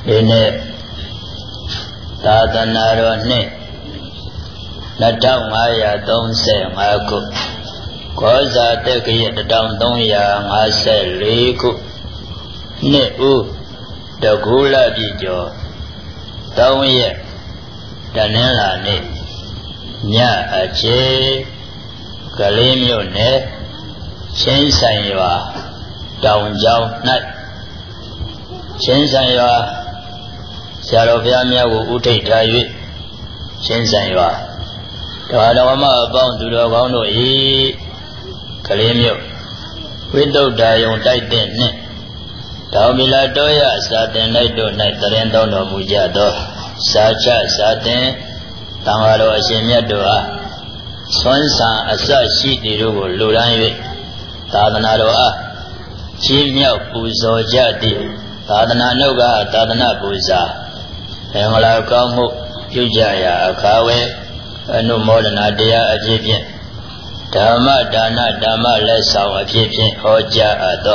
Ini Tatanaro ni Nadang maya dong se ngaku Koza teki dadang dong ya ngase liku Ni Dagula bijo Dong ye Danela ni Nya ache Kalimyo ne Shen san ywa Dong jao nai Shen san ywa Sarobya mya wu utai tayu Shen san ywa Tawadawama abang dulu abang do Kalimyo Widau dayong daitin ni Taumila doya satin nai do nai taren dong do muja do Sacha satin Tangalo asimya doa Swan san asa shi diru ko luran yue Tadana doa Chi myao puzo jadi Tadana nuga tadana puza Engala kamu Yujaya akawe Anu modana dia ajibin Dhamma dana dhamma lesao ajibin Hoja ado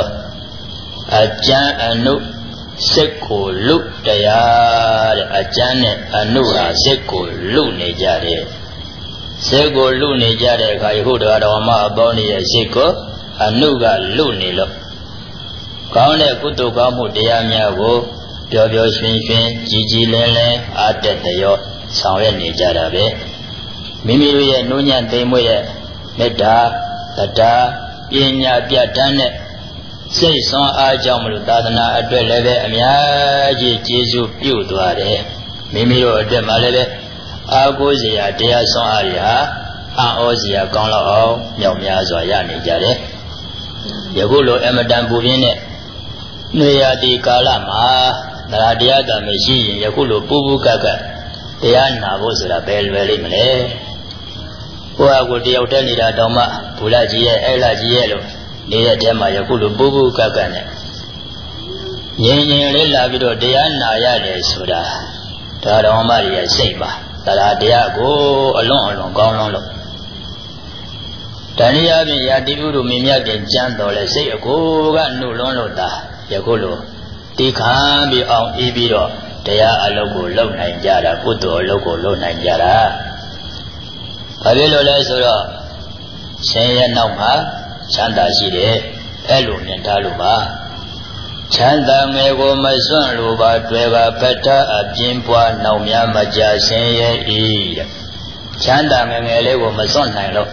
Ajan anu Sekko lu daya Ajan anu ha sekko lu ne jare Sekko lu ne jare Ka yahudu adawama abao ni ya sekko Anu ga lu ne lo Kaune kutu kamu dia mya ko Pyo pyo shwin shwin Jiji len len Atet tayo Sangwe ne jara be Mimiru ye nunyan teimwe ye Metta Tata Pinya piatane Sei son ajang mulu Tadana atwe lebe Amyaji Jesu piu tuare Mimiru atwe ma lebe Ako ziya Deya son ari ha An o ziya Kong lao ao Myao mya zwa ya ne jare Yakulo emadan bubin ne Nuyati kala ma Dara deya da me shi yin Yakulo bubu kaka Deya nabo sura bel veli mle Hoa ko deya utel nida doma Pula jiye Ela jiye lo Nida tema Yakulo bubu kaka ne Yin yin le la bido Deya na ya le sura Tara oma riya seiba Dara deya ko Alon alon kaon lon lo Taniya bin yati uru mimya kin chan dole Sei ko ga nu lon lo ta Yakulo Tikhaan bi aung ibiro Daya alok ko lok nain jara Kutu alok ko lok nain jara Pabilo le sura Senye naung ha Chanda si de Elu minta lupa Chanda me ko masun lupa Twega peta abjimpwa Naung mya maja senye i Chanda me le ko masun nain lo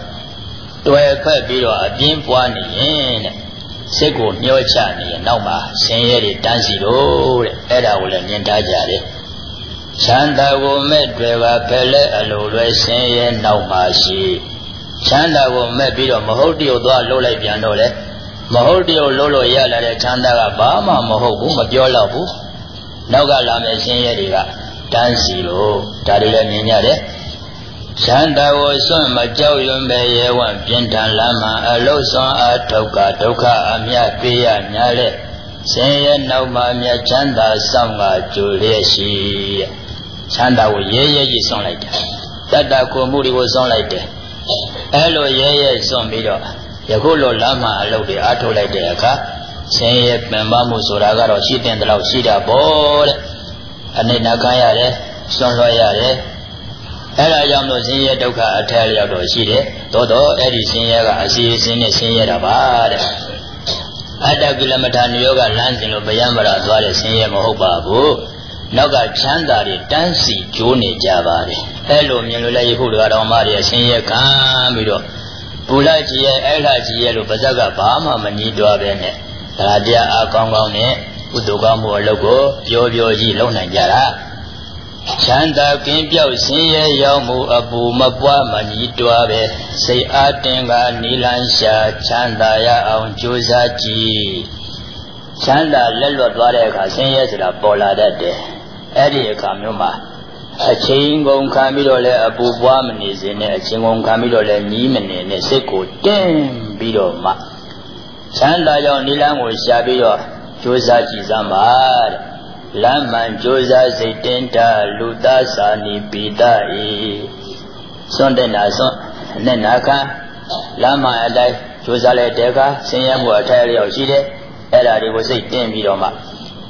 Twega pet biro abjimpwa ni yin Sekko nyo cha niနောက်မှာဆင်းရဲတွေတန်းစီလို့တဲ့အဲ့ဒါကိုလည်းမြင်ထားကြတယ်ချမ်းသာကိုမဲ့တွေကဖဲလဲအလိုလွယ်ဆင်းရဲနောက်မှာရှိချမ်းသာကိုမဲ့ပြီးတော့မဟုတ်တရုပ်သွားလှုပ်လိုက်ပြန်တော့လေမဟုတ်တရုပ်လှုပ်လို့ရလာတဲ့ချမ်းသာကဘာမှမဟုတ်ဘူးမပြောတော့ဘူးနောက်ကလာမဲ့ဆင်းရဲတွေကတန်းစီလို့ဒါတွေလည်းမြင်ရတယ်ချမ်းသာကိုစွန့်မကြောက်ရွံ့ပဲရဲဝံ့ပြင်းထန်လမ်းမှာအလုစွန့်အထောက်ကဒုက္ခအမြတ်ပေးရများလဲဆင်းရဲနောက်မှာမြတ်ချမ်းသာဆောင်ကကြိုလျက်ရှိချမ်းသာကိုရဲရဲကြီးစွန့်လိုက်တယ်တတ္တကိုမှုတွေကိုစွန့်လိုက်တယ်အဲ့လိုရဲရဲစွန့်ပြီးတော့ယခုလိုလမ်းမှာအလုတွေအထုတ်လိုက်တဲ့အခါဆင်းရဲပင်ပမှုဆိုတာကတော့ရှိတဲ့တလောက်ရှိတာပေါ့တဲ့အနိနာခံရတယ်စွန့်လွှတ်ရတယ်အဲ့ဒါကြောင့်လို့ဆင်းရဲဒုက္ခအထက်လျောက်တော့ရှိတယ်သို့တော့အဲ့ဒီဆင်းရဲကအစီအစဉ်နဲ့ဆင်းရဲတာပါတဲ့အတ္တကိလမထာနုယောဂလမ်းစဉ်လို့ဗျံမရာသွားတဲ့ဆင်းရဲမဟုတ်ပါဘူးနောက်ကချမ်းသာတွေတန်းစီကျိုးနေကြပါတယ်အဲ့လိုမြင်လို့လည်းယခုတော်မတွေဆင်းရဲခံပြီးတော့ဘူလကြီးရဲ့အဲ့လာကြီးရဲ့လို့ပါဇက်ကဘာမှမနီးတွားပဲနဲ့ဒါတရားအကောင်းကောင်းနဲ့ကုသိုလ်ကောင်းမှုအလုပ်ကိုပြောပြောကြီးလုပ်နိုင်ကြတာချမ်းသာကင်းပြောက်ဆင်းရဲရောက်မှုအပူမပွားမညီတွားပဲစိတ်အားတင်ကနီလန်းရှာချမ်းသာရအောင်ကြိုးစားကြည့်ချမ်းသာလက်လွတ်သွားတဲ့အခါဆင်းရဲဆိုတာပေါ်လာတတ်တယ်အဲ့ဒီအခါမျိုးမှာအချိန်ကုန်ခံပြီးတော့လဲအပူပွားမနေစေနဲ့အချိန်ကုန်ခံပြီးတော့လဲညီးမနေနဲ့စိတ်ကိုတင်းပြီးတော့မှချမ်းသာကြောင့်နီလန်းကိုရှာပြီးတော့ကြိုးစားကြည့်စမ်းပါတဲ့လမ်းမှန်ကြိုးစားစိတ်တင်တာလူသားစာနီပိတာဤစွန့်တဲ့နာစွန့်နဲ့နာခံလမ်းမှန်အတိုင်းကြိုးစားလိုက်တဲ့အခါဆင်းရဲမှုအထက်လျောက်ရှိတယ်အဲ့ဒါတွေကိုစိတ်တင်ပြီးတော့မှ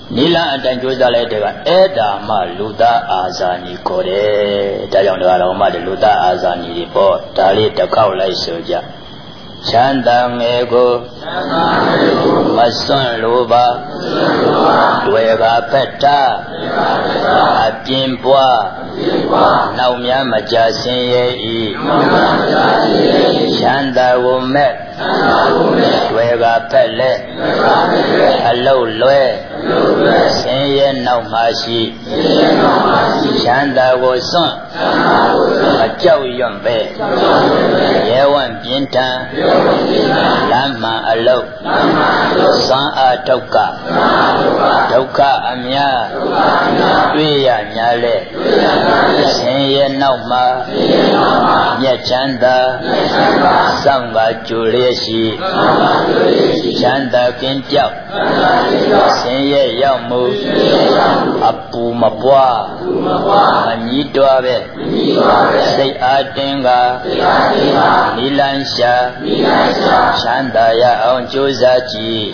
Nila and Josale Eda Ma Luda Azani Kore Tayandaroma de Luda Azani Bo Tali Takaula Soja Chandang Ego Mason Luba Duega Peta Apimpua Naumia Majasin Ye Chanda Womet Duega Pele Hello Loe Seye Nau Mashi Chanda Woson Majau Yombe Yewan Pinta Lama Alo San Atoka Toka Amya Tuya Nyale Seye Nau Ma Nyachanda Samba Juleshi Chanda Kintiao Seye Yamu Apu Mapua Manidwabe Say Adenga Nilansha Chandaya on Jozaji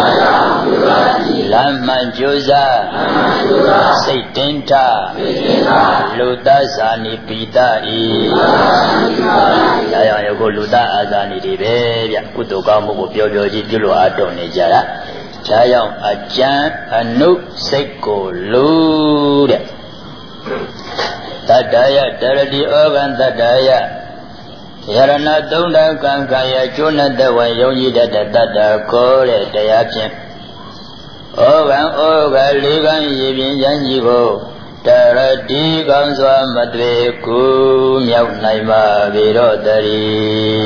Laman Joza Say Denta Luda Zani Pita Yaya Yoko Luda Azani Ribe Kutoka Mugo Pyoji Pilo Adone Jara Chayang Ajan Anu Seko Lude Tadaya Daradi Organ Tadaya Yarana Dunda Kankaya Juna Dewa Yogi Dada Kore Dayachin Organ Orga Ligan Yibin Janjigo Daradi Ganswa Madre Ku Miao Naima Virodari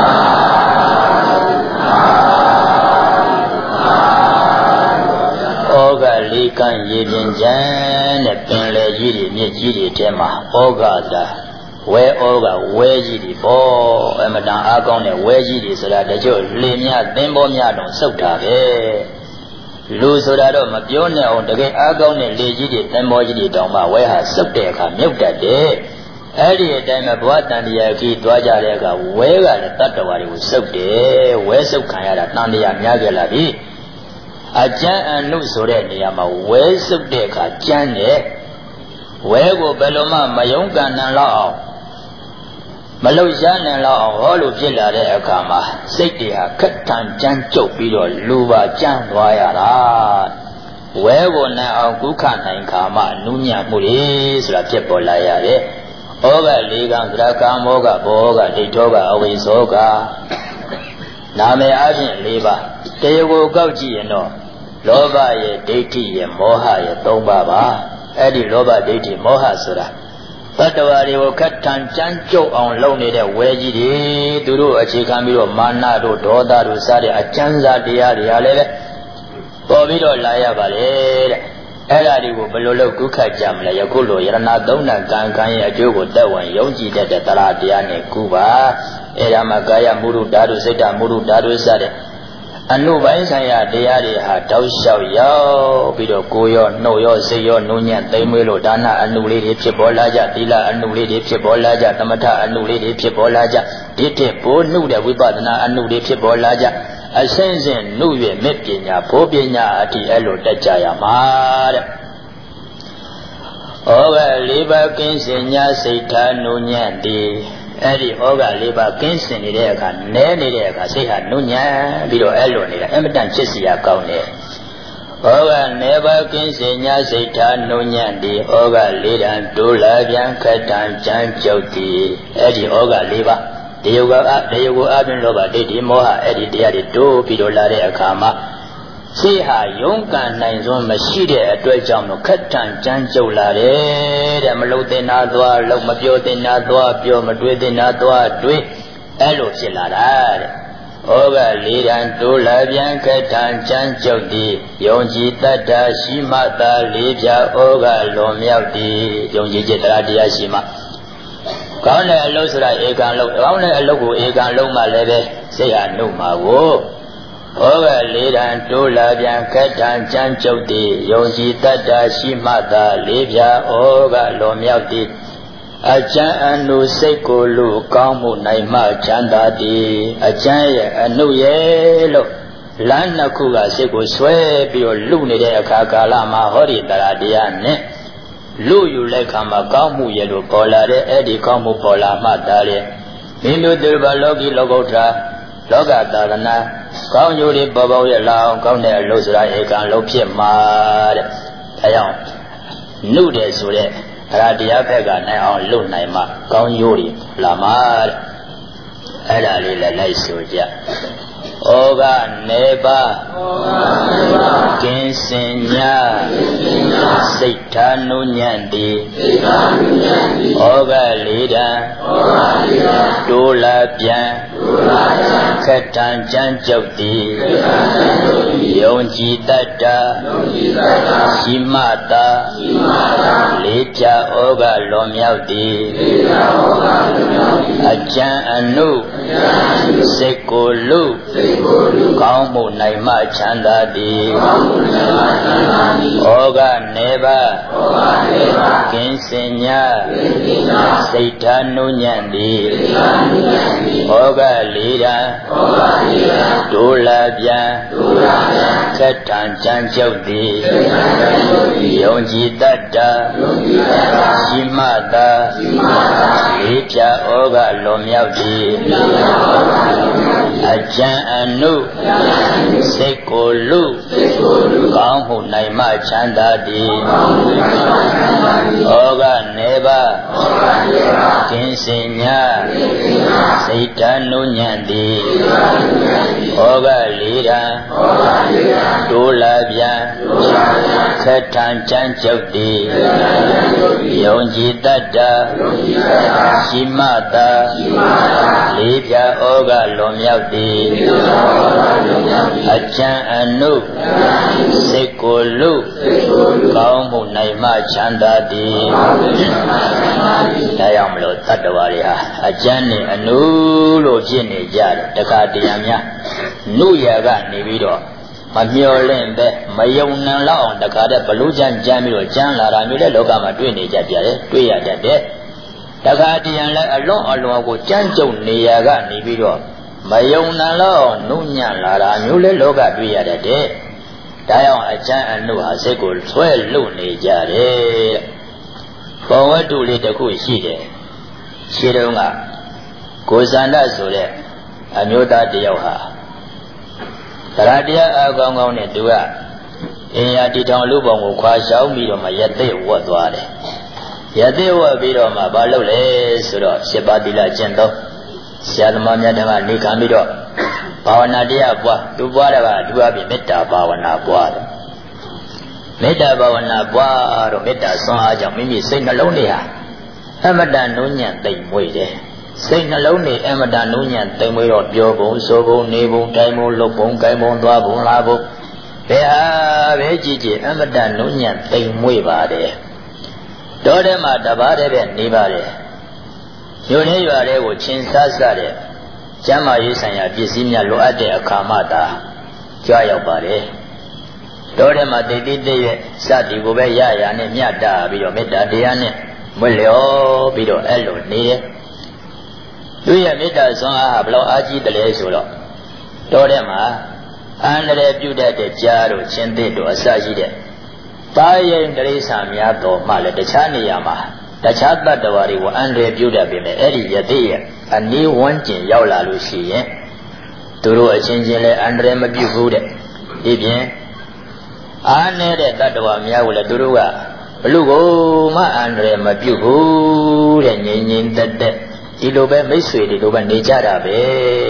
Oga Likan Yibin Jan Penle Jiri Mijiri Tema Oga Da Where Oga Wejiri Bo Emadan Agone Wejiri Soda Dejo Limia Bimbomia Don Sotave Luzorado Mabione on the gate Agone Legidi Temojidi Doma Weha Soteka Milta De Eddie Dama Buatan Yaki Dwaja Lega Wega Tatavari was Sote West of Kayada Nandia Nyagalabi Ajan and Nusore Niama West of Deka Jane Wego Beloma Mayonga Nala Malaysian and Law all of Jilla Akama Setia Katan Jan Chopiro Luba Jan Wayara Wego now Gukan and Kama Nunya Muris La Tepolaya Oga Ligan Draka Moga Boga Ditoga Awisoga Name Ajin Liba Teo Gauji no Loba ye Deti ye Moha ye Tombaba Eddie Loba Deti Moha Sura Patavari will cut Tancho on lonely the Weji, Duru, a Chicamiro, Manado, Doda, Rusari, a Chanza, Diaria, Bobido, Laya Vale, Eladi, Belolo, Kuka Jam, Layakulo, Yana Dona, Gankanya, Jogo, Dawan, Yoji, the Taradiane, Cuba, Eramagaya, Muru, Dadu, Seta, Muru, Dadu, Sade. Anu Vaisaya, Diari, Hatau Shao, Bido Kuyo, no yo, say yo, Nunya, Tamulo, Dana, Anuli, Chibolaja, Dila, Anuli, Chibolaja, Tamata, Anuli, Chibolaja, Dite, Po, Nuda, Wibadana, Anuli, Chibolaja, Ascension, Nuye, Mepina, Popina, Ati, Elo, Dachaya, Mad. Oga, Liba, Kinsenya, Sita, Nunya, Di. Eddie Oga Liba Kinston Ideka, Nenideka, Siha Nunya, Bido Elonida, Emitan Chisia County. Oga never Kinsenya Sita Nunya, the Oga Lidan, Dula, Yankatan, Jan Joti, Eddie Oga Liba, the Yoga Abin Loba, Didi Moha, Eddie Diadi, Do, Bido Lade Akama. Siha Yunkan Naizon Mashide at Dwajam, Katan, Jan Jolade, Malote Nadwa, Lomapiote Nadwa, Pio Madrid Nadwa, Dwe, Elo Silada, Oga Lidan, Dula, Yankatan, Jan Jodi, Yonji Tata, Shimata, Libya, Oga Lomiati, Yonji Jetradia Shima. Kauna Losra Egan Lo, Kauna Logo Egan Loma Leve, say I know my woe. Oga Lidan, Dula, Yankatan, Jan Jodi, Yonji Tata, Shimata, Libya, Oga Lomiati, Ajan Anu Seko Lu, Kamu Naima Chandadi, Ajan Anu Yelo, lán nà khu gà sẽ của xuê biểu lũ này để khá cả là mà hỏi đi tara đi anh nè lũ yu lại khám mà cao mu ye lũ bỏ la đấy ấy đi cao mu bỏ la mà ta đấy mình đưa từ bà lô kỳ lô gấu tra lô gà ta là na cao nhu đi bỏ bao ye lao cao này lô sura ấy càng lô phía mà đấy thấy không nụ để số đấy ra đi áp cái này ông lũ này mà cao nhu đi là mà ấy là lấy số chứ Oga neba Kinsinya Sitanu nyandi Oga lida Dola pian Ketan jan jauti Yongji tata Shimata Leja oga lom yauti Ajan anu Sekulu Cao mu này mà chán đã đi Oga neba Kinh sinh nha Xây thá nụ nhận đi Oga lý ra Đô la bia Khát thang chán châu đi Yông chí tát ta Chí mạ ta Lý cha oga lộm nhau đi Ajan anu Sekulu Cao mu này mà chán đã đi Oga neba Kinh sinh nha Xây thá nụ nhận đi Oga lý ra Đô la bia Khát thang chán châu đi Yông chí tát ta Chí mạ ta Lý cha oga lộm nhau đi Ajan anu Sekulu Cao mu này mà chán đã đi Đây ông lộ tát đào đi ha Ajan này anu lộ chiên này ra Tất cả tiền nha Nụ ya ga này bị đó Mà miêu lên bé Mà dùng năng lão Tất cả đấy Bà lũ chán chán bị đó Chán là ra như đấy Lô cả mà tuyên này chá bia đấy Tuyên ya chá đấy Tất cả tiền lại Along của chán chồng này ya ga này bị đó Mà dùng năng lão Nụ nhàn là ra như đấy Lô cả tuyên ya đấy Đại ông Ajan anu ha sẽ của thuê lũ này ra đấy Còn với tụ lý đặc khu xí đấy Xí đâu ngà Cô sản đã số đấy Miêu ta tiêu ha Tara tiêu con con này tụi à Yên ya đi thong lúc bóng của khoa sáu mi rồi mà yết tế vợ tòa đấy Yết tế vợ bị rồi mà bà lâu lệ Số đó sẽ bà đi là chân đâu Sẽ là mà mẹ thằng à đi khám bị rồi Bhavana tiêu bó Tụi bó đó bà tụi à bị metta bhavana bó Metta bhavana bó rồi metta xong à chẳng mình bị sinh nó lâu này à Em mà đàn nụ nhận tình mùi đấy Sinh nó lâu này em mà đàn nụ nhận tình mùi rồi Vô bụng, số bụng, ni bụng, trái bụng, lục bụng, cái bụng, toa bụng, la bụng Bé à, bé chị em mà đàn nụ nhận tình mùi bà đấy Đó đấy mà đà bà đấy bé ni bà đấy Nhiều ni bà đấy của chín sát sát đấy Chám mà yu sanh ya biết xí nhà lộ át đấyအခါမှta Choရောက်bà đấy Đó đấy mà tí đấy Sát tí của bé ya ya này Nhát ta bị rồi mết ta đi ya này Mới liều bị rồi ế lộ ní đấy Tuy ya mết ta xong á Bà lâu á chí tà lệ số đó Đó đấy mà Anh lệ biểu đạt để cha rồi Trên tế đồ xa chí đấy Ta yên tà lệ xa mía tổ mà lệ Tà chá ni ya mà Tà chá tà tà wā rī Wā anh lệ biểu đạt bì mẹ Ế rì yā tế ya Anh ní wān chīn yāo lā lū xī yin Tū rū chīn chīn lệ anh lệ mà biểu hū đấy Đi bien Anh lệ tà tà wā mía wā lệ tū rū gā Lúc đó mà anh rẻ mà biểu hú để nhìn nhìn tật tật Đi lúc bé mấy suy đi lúc bé đi cha ra bế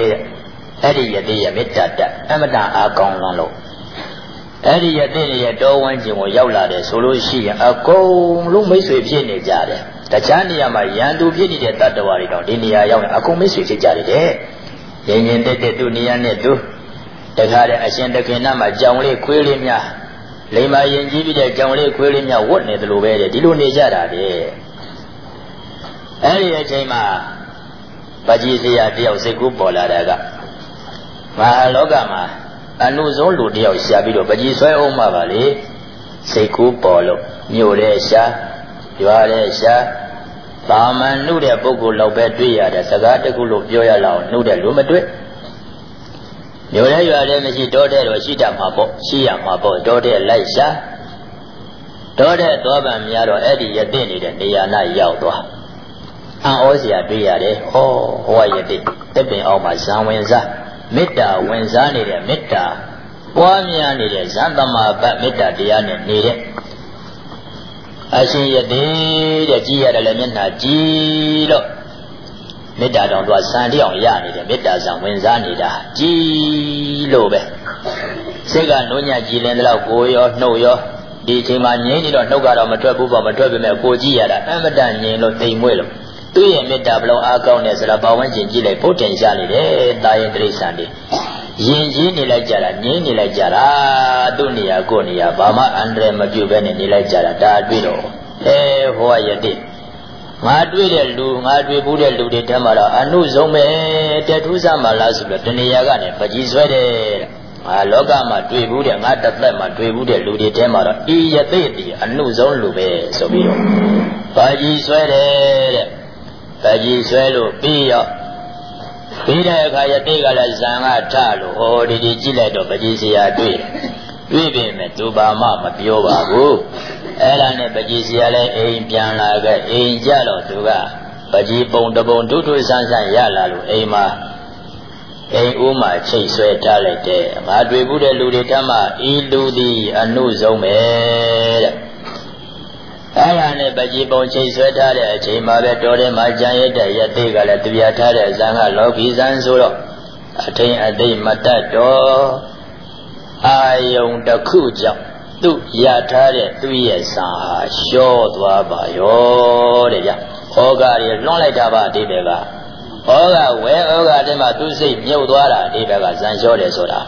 Ế đi ya mít tật tật Em mà đang á công lòng lộ Ế đi ya đô quan chì ngồi yao là để số lô xì Á công lúc mấy suy phía này cha đấy Đã chá ni ya mà yán tu phía đi để tật tật wà đi đồng Đi ni ya yao này á công mấy suy phía cha đấy Nhìn nhìn tật tật tu ni ya nè tu Tất cả đấy á xin tất kênh mà chồng lê khuê lê nha Lấy mà yên chí bị để chồng lê khuê lên nhau quất này từ lô bê để đi luôn đi ra đã đi Ấy đi chạy mà Bà chí xe ya đi học xe cú bỏ lại đã gặp Mà lỗ cả mà Anh nụ giống lụt đi học xe bị đồ bà chí xoay ôm mà bà lý Xe cú bỏ lộ Nhiều đề xa Dòa đề xa Bà mà nụ đề bố cụ lâu bê tuy ya đã Sá gá tế cụ lụt vô ya lão Nụ đề lũ mà tuyết မြို့ထဲရွာထဲမရှိတောထဲတော့ရှိတတ်မှာပေါ့ရှိရမှာပေါ့တောထဲလိုက်ရှာတောထဲသွားပန်များတော့အဲ့ဒီရတဲ့နေတဲ့နေရာနာရောက်သွားအံ့ဩစရာတွေ့ရတယ်ဟောဟိုကရတဲ့တက်ပင်အောင်မှာဇံဝင်စားမေတ္တာဝင်စားနေတဲ့မေတ္တာပွားများနေတဲ့ဇံသမဘတ်မေတ္တာတရားနဲ့နေတဲ့အရှင်ရတဲ့ကြည်ရတယ်လည်းမျက်နှာကြည်လို့မေတ္တာတော်သူစံတရားရနေတယ်မေတ္တာဇံဝင်စားနေတာကြည်လို့ပဲစိတ်ကနှုံးညကြည်လင်တဲ့လောက်ကိုရောနှုတ်ရောဒီအချိန်မှာငြိမ်းနေတော့နှုတ်ကတော့မထွက်ဘူးပေါ့မထွက်ပေမဲ့ကိုကြည်ရတာအမတန်ငြိမ်လို့တိမ်မွေ့လို့သူ့ရဲ့မေတ္တာဘလုံးအားကောင်းတဲ့ဆိုတာပတ်ဝန်းကျင်ကြည့်လိုက်ဖို့တင်ရှားနေတယ်တာရင်တိရစ္ဆာန်တွေရင်ကြီးနေလိုက်ကြတာငြိမ်းနေလိုက်ကြတာသူ့နေရာကိုနေရာဘာမှအန္တရာယ်မပြုဘဲနဲ့နေလိုက်ကြတာဒါတွေ့တော့ဟောရတဲ့ငါတွေ့တဲ့လူငါတွေ့ဘူးတဲ့လူတွေထဲမှာတော့အနုဆုံးပဲတက်ထူးစားမှလားဆိုတော့တဏှာကနေပကြီးဆွဲတယ်တဲ့ငါလောကမှာတွေ့ဘူးတဲ့ငါတစ်သက်မှာတွေ့ဘူးတဲ့လူတွေထဲမှာတော့ဤယသိတိအနုဆုံးလူပဲဆိုပြီးတော့ပကြီးဆွဲတယ်တဲ့ပကြီးဆွဲလို့ပြီးတော့ပြီးတဲ့အခါယသိကလည်းဇံကထလို့ဟောဒီကြည့်လိုက်တော့ပကြီးစရာတွေ့ပြီမဲ့သူဘာမှမပြောပါဘူးအဲ့ဒါနဲ့ပကြီးစရာလည်းအိမ်ပြန်လာခဲ့အိမ်ကြတော့သူကပကြီးပုံတပုံဒုထုဆန်းဆန်းရလာလို့အိမ်မှာအိမ်ဦးမှာချိတ်ဆွဲထားလိုက်တယ်ငါတွေ့ဘူးတဲ့လူတွေတမ်းမှဤလူသည်အနုဆုံးပဲတဲ့အဲ့ဒါနဲ့ပကြီးပုံချိတ်ဆွဲထားတဲ့အချိန်မှာပဲတော်ထဲမှာကြံရတဲ့ရသေးကလည်းသူရထားတဲ့ဇံကလောကီဇံဆိုတော့အထိန်အသိမတတ်တော့အာယုံတစ်ခုကြောင့်သူရထားတဲ့သူရဲ့ဇံဟာလျှောသွားပါရောတဲ့ဗျဩဃတွေလွန်လိုက်တာပါအတိတ်ကဩဃဝဲဩဃတဲ့မှာသူစိတ်မြုပ်သွားတာအတိတ်ကဇံလျှောတယ်ဆိုတာ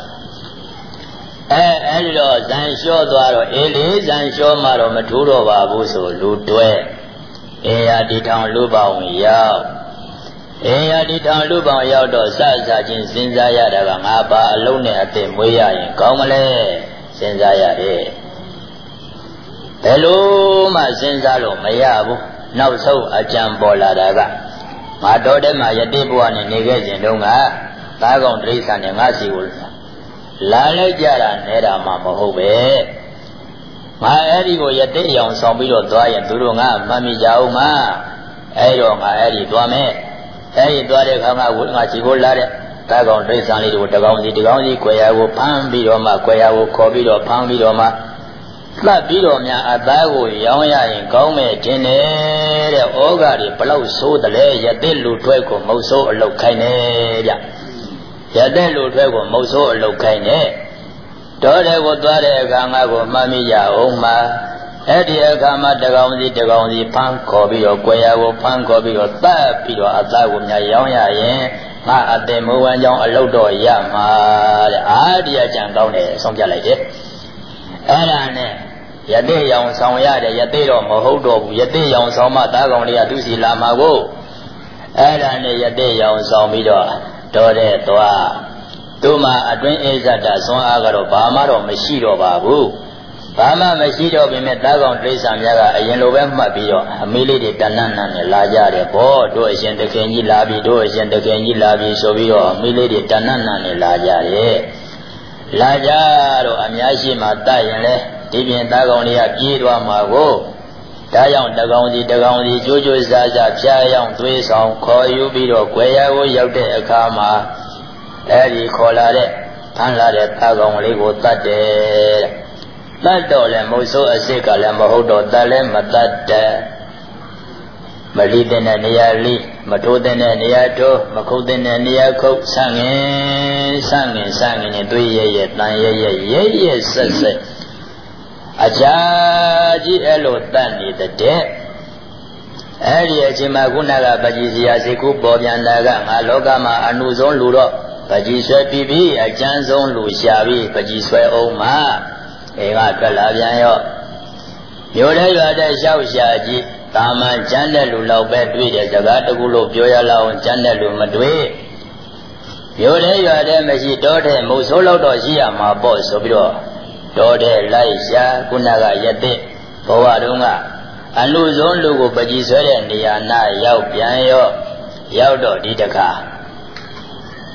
အဲဒီတော့ဇံလျှောသွားတော့အေးလေဇံလျှောမှတော့မထူးတော့ပါဘူးဆိုလူတွဲအေယာဒီထောင်လူပေါင်းရောက်အေယာဒီထောင်လူပေါင်းရောက်တော့စချင်းစဉ်းစားရတာကငါပါအလုံးနဲ့အသက်မွေးရရင်ကောင်းမလဲစဉ်းစားရတယ်ဘယ်လိုမှစဉ်းစားလို့မရဘူးနောက်ဆုံးအကြံပေါ်လာတာကငါတော်တဲ့မှာယတိဘဝနဲ့နေခဲ့ခြင်းတုန်းကသားကောင်တိရစ္ဆာန်နဲ့ငါစီကိုလာလိုက်ကြတာနေတာမှမဟုတ်ပဲငါအဲ့ဒီကိုယတိအောင်ဆောင်ပြီးတော့သွားရင်သူတို့ငါမှတ်မိကြအောင်မအဲ့တော့ငါအဲ့ဒီသွားမယ်အဲ့ဒီသွားတဲ့ခါမှာငါစီကိုလာတဲ့သားကောင်တိရစ္ဆာန်လေးတွေကိုတကောင်စီခွဲရကိုဖမ်းပြီးတော့မှခွဲရကိုခေါ်ပြီးတော့ဖမ်းပြီးတော့မှသတ်ပြီးတော့များအသားကိုရောင်းရရင်ကောင်းမယ်ထင်တယ်တဲ့ဩဃတွေဘလောက်ဆိုးတယ်လဲယတိလူထွက်ကိုမုတ်ဆိုးအလုတ်ခိုင်းနေဗျရတဲ့လူတွေကိုမုတ်ဆိုးအလုတ်ခိုင်းနေတော်တယ်ကိုသွားတဲ့အခါငါကိုမှတ်မိကြအောင်မှာအဲ့ဒီအခါမှာတကောင်စီဖမ်းခေါ်ပြီးတော့ကြွယ်ရကိုဖမ်းခေါ်ပြီးတော့တတ်ပြီးတော့အသားကိုများရောင်းရရင်ငါအသက်မဝမ်းကြောင်းအလုတ်တော့ရမှာတဲ့အာဒီအကြံကောင်းတယ်ဆုံးပြလိုက်တယ်အဲ့ဒါနဲ့ယသိရောင်ဆောင်ရတယ်ယသိတော့မဟုတ်တော့ဘူးယသိရောင်ဆောင်မှသားကောင်လေးကသူစီလာမှာကိုအဲ့ဒါနဲ့ယသိရောင်ဆောင်ပြီးတော့တော်တဲ့သွားသူ့မှာအတွင်းအိဇ္ဇတာဆွမ်းအားကတော့ဘာမှတော့မရှိတော့ပါဘူးဘာမှမရှိတော့ပေမဲ့သားကောင်တိရစ္ဆာန်များကအရင်လိုပဲမှတ်ပြီးတော့အမေးလေးတွေတဏ္ဍနနဲ့လာကြတယ်ဘောတို့အရှင်တခင်ကြီးလာပြီတို့အရှင်တခင်ကြီးလာပြီဆိုပြီးတော့အမေးလေးတွေတဏ္ဍနနဲ့လာကြတယ်လာကြတော့အများရှိမှတတ်ရင်လေဒီပြင်သားကောင်လေးကပြေးသွားမှာကိုဒါကြောင့်တကောင်စီကြိုးကြိုးစားစားဖြားရောက်သွေးဆောင်ခေါ်ယူပြီးတော့ကြွယ်ရကိုရောက်တဲ့အခါမှာအဲဒီခေါ်လာတဲ့ဖမ်းလာတဲ့သားကောင်လေးကိုတတ်တယ်တတ်တော့လည်းမုတ်ဆိုးအစ်စ်ကလည်းမဟုတ်တော့တတ်လည်းမတတ်တဲ့မလီတဲ့နေရာလီမထိုးတဲ့နေရာထိုးမခုတ်တဲ့နေရာခုတ်ဆန့်ငင်နဲ့သွေးရဲ့တန်ရဲ့ဆက်အကြာကြီးအဲ့လိုတတ်နေတဲ့အဲ့ဒီအချိန်မှာခုနကပကြီးစရာစိတ်ကူးပေါ်ပြန်လာကငါလောကမှာအနုဆုံးလူတော့ပကြီးဆွဲပြီးအကျဉ်းဆုံးလူရှာပြီးပကြီးဆွဲအောင်မှာအိမ်ကထွက်လာပြန်ရောမြို့ထဲရွာတဲ့ရှောက်ရှာကြီးတာမန်ကျမ်းတဲ့လူလောက်ပဲတွေ့တဲ့စကားတကူလို့ပြောရလောက်ကျမ်းတဲ့လူမတွေ့မြို့ထဲရွာတဲ့မရှိတော့တဲ့မုတ်ဆိုးလောက်တော့ရှိရမှာပေါ့ဆိုပြီးတော့တော်တဲ့လိုက်ရှာခုနကယတိဘဝတုန်းကအလူဆုံးလူကိုပကြီးဆွဲတဲ့နေရာနာရောက်ပြန်ရောရောက်တော့ဒီတခါ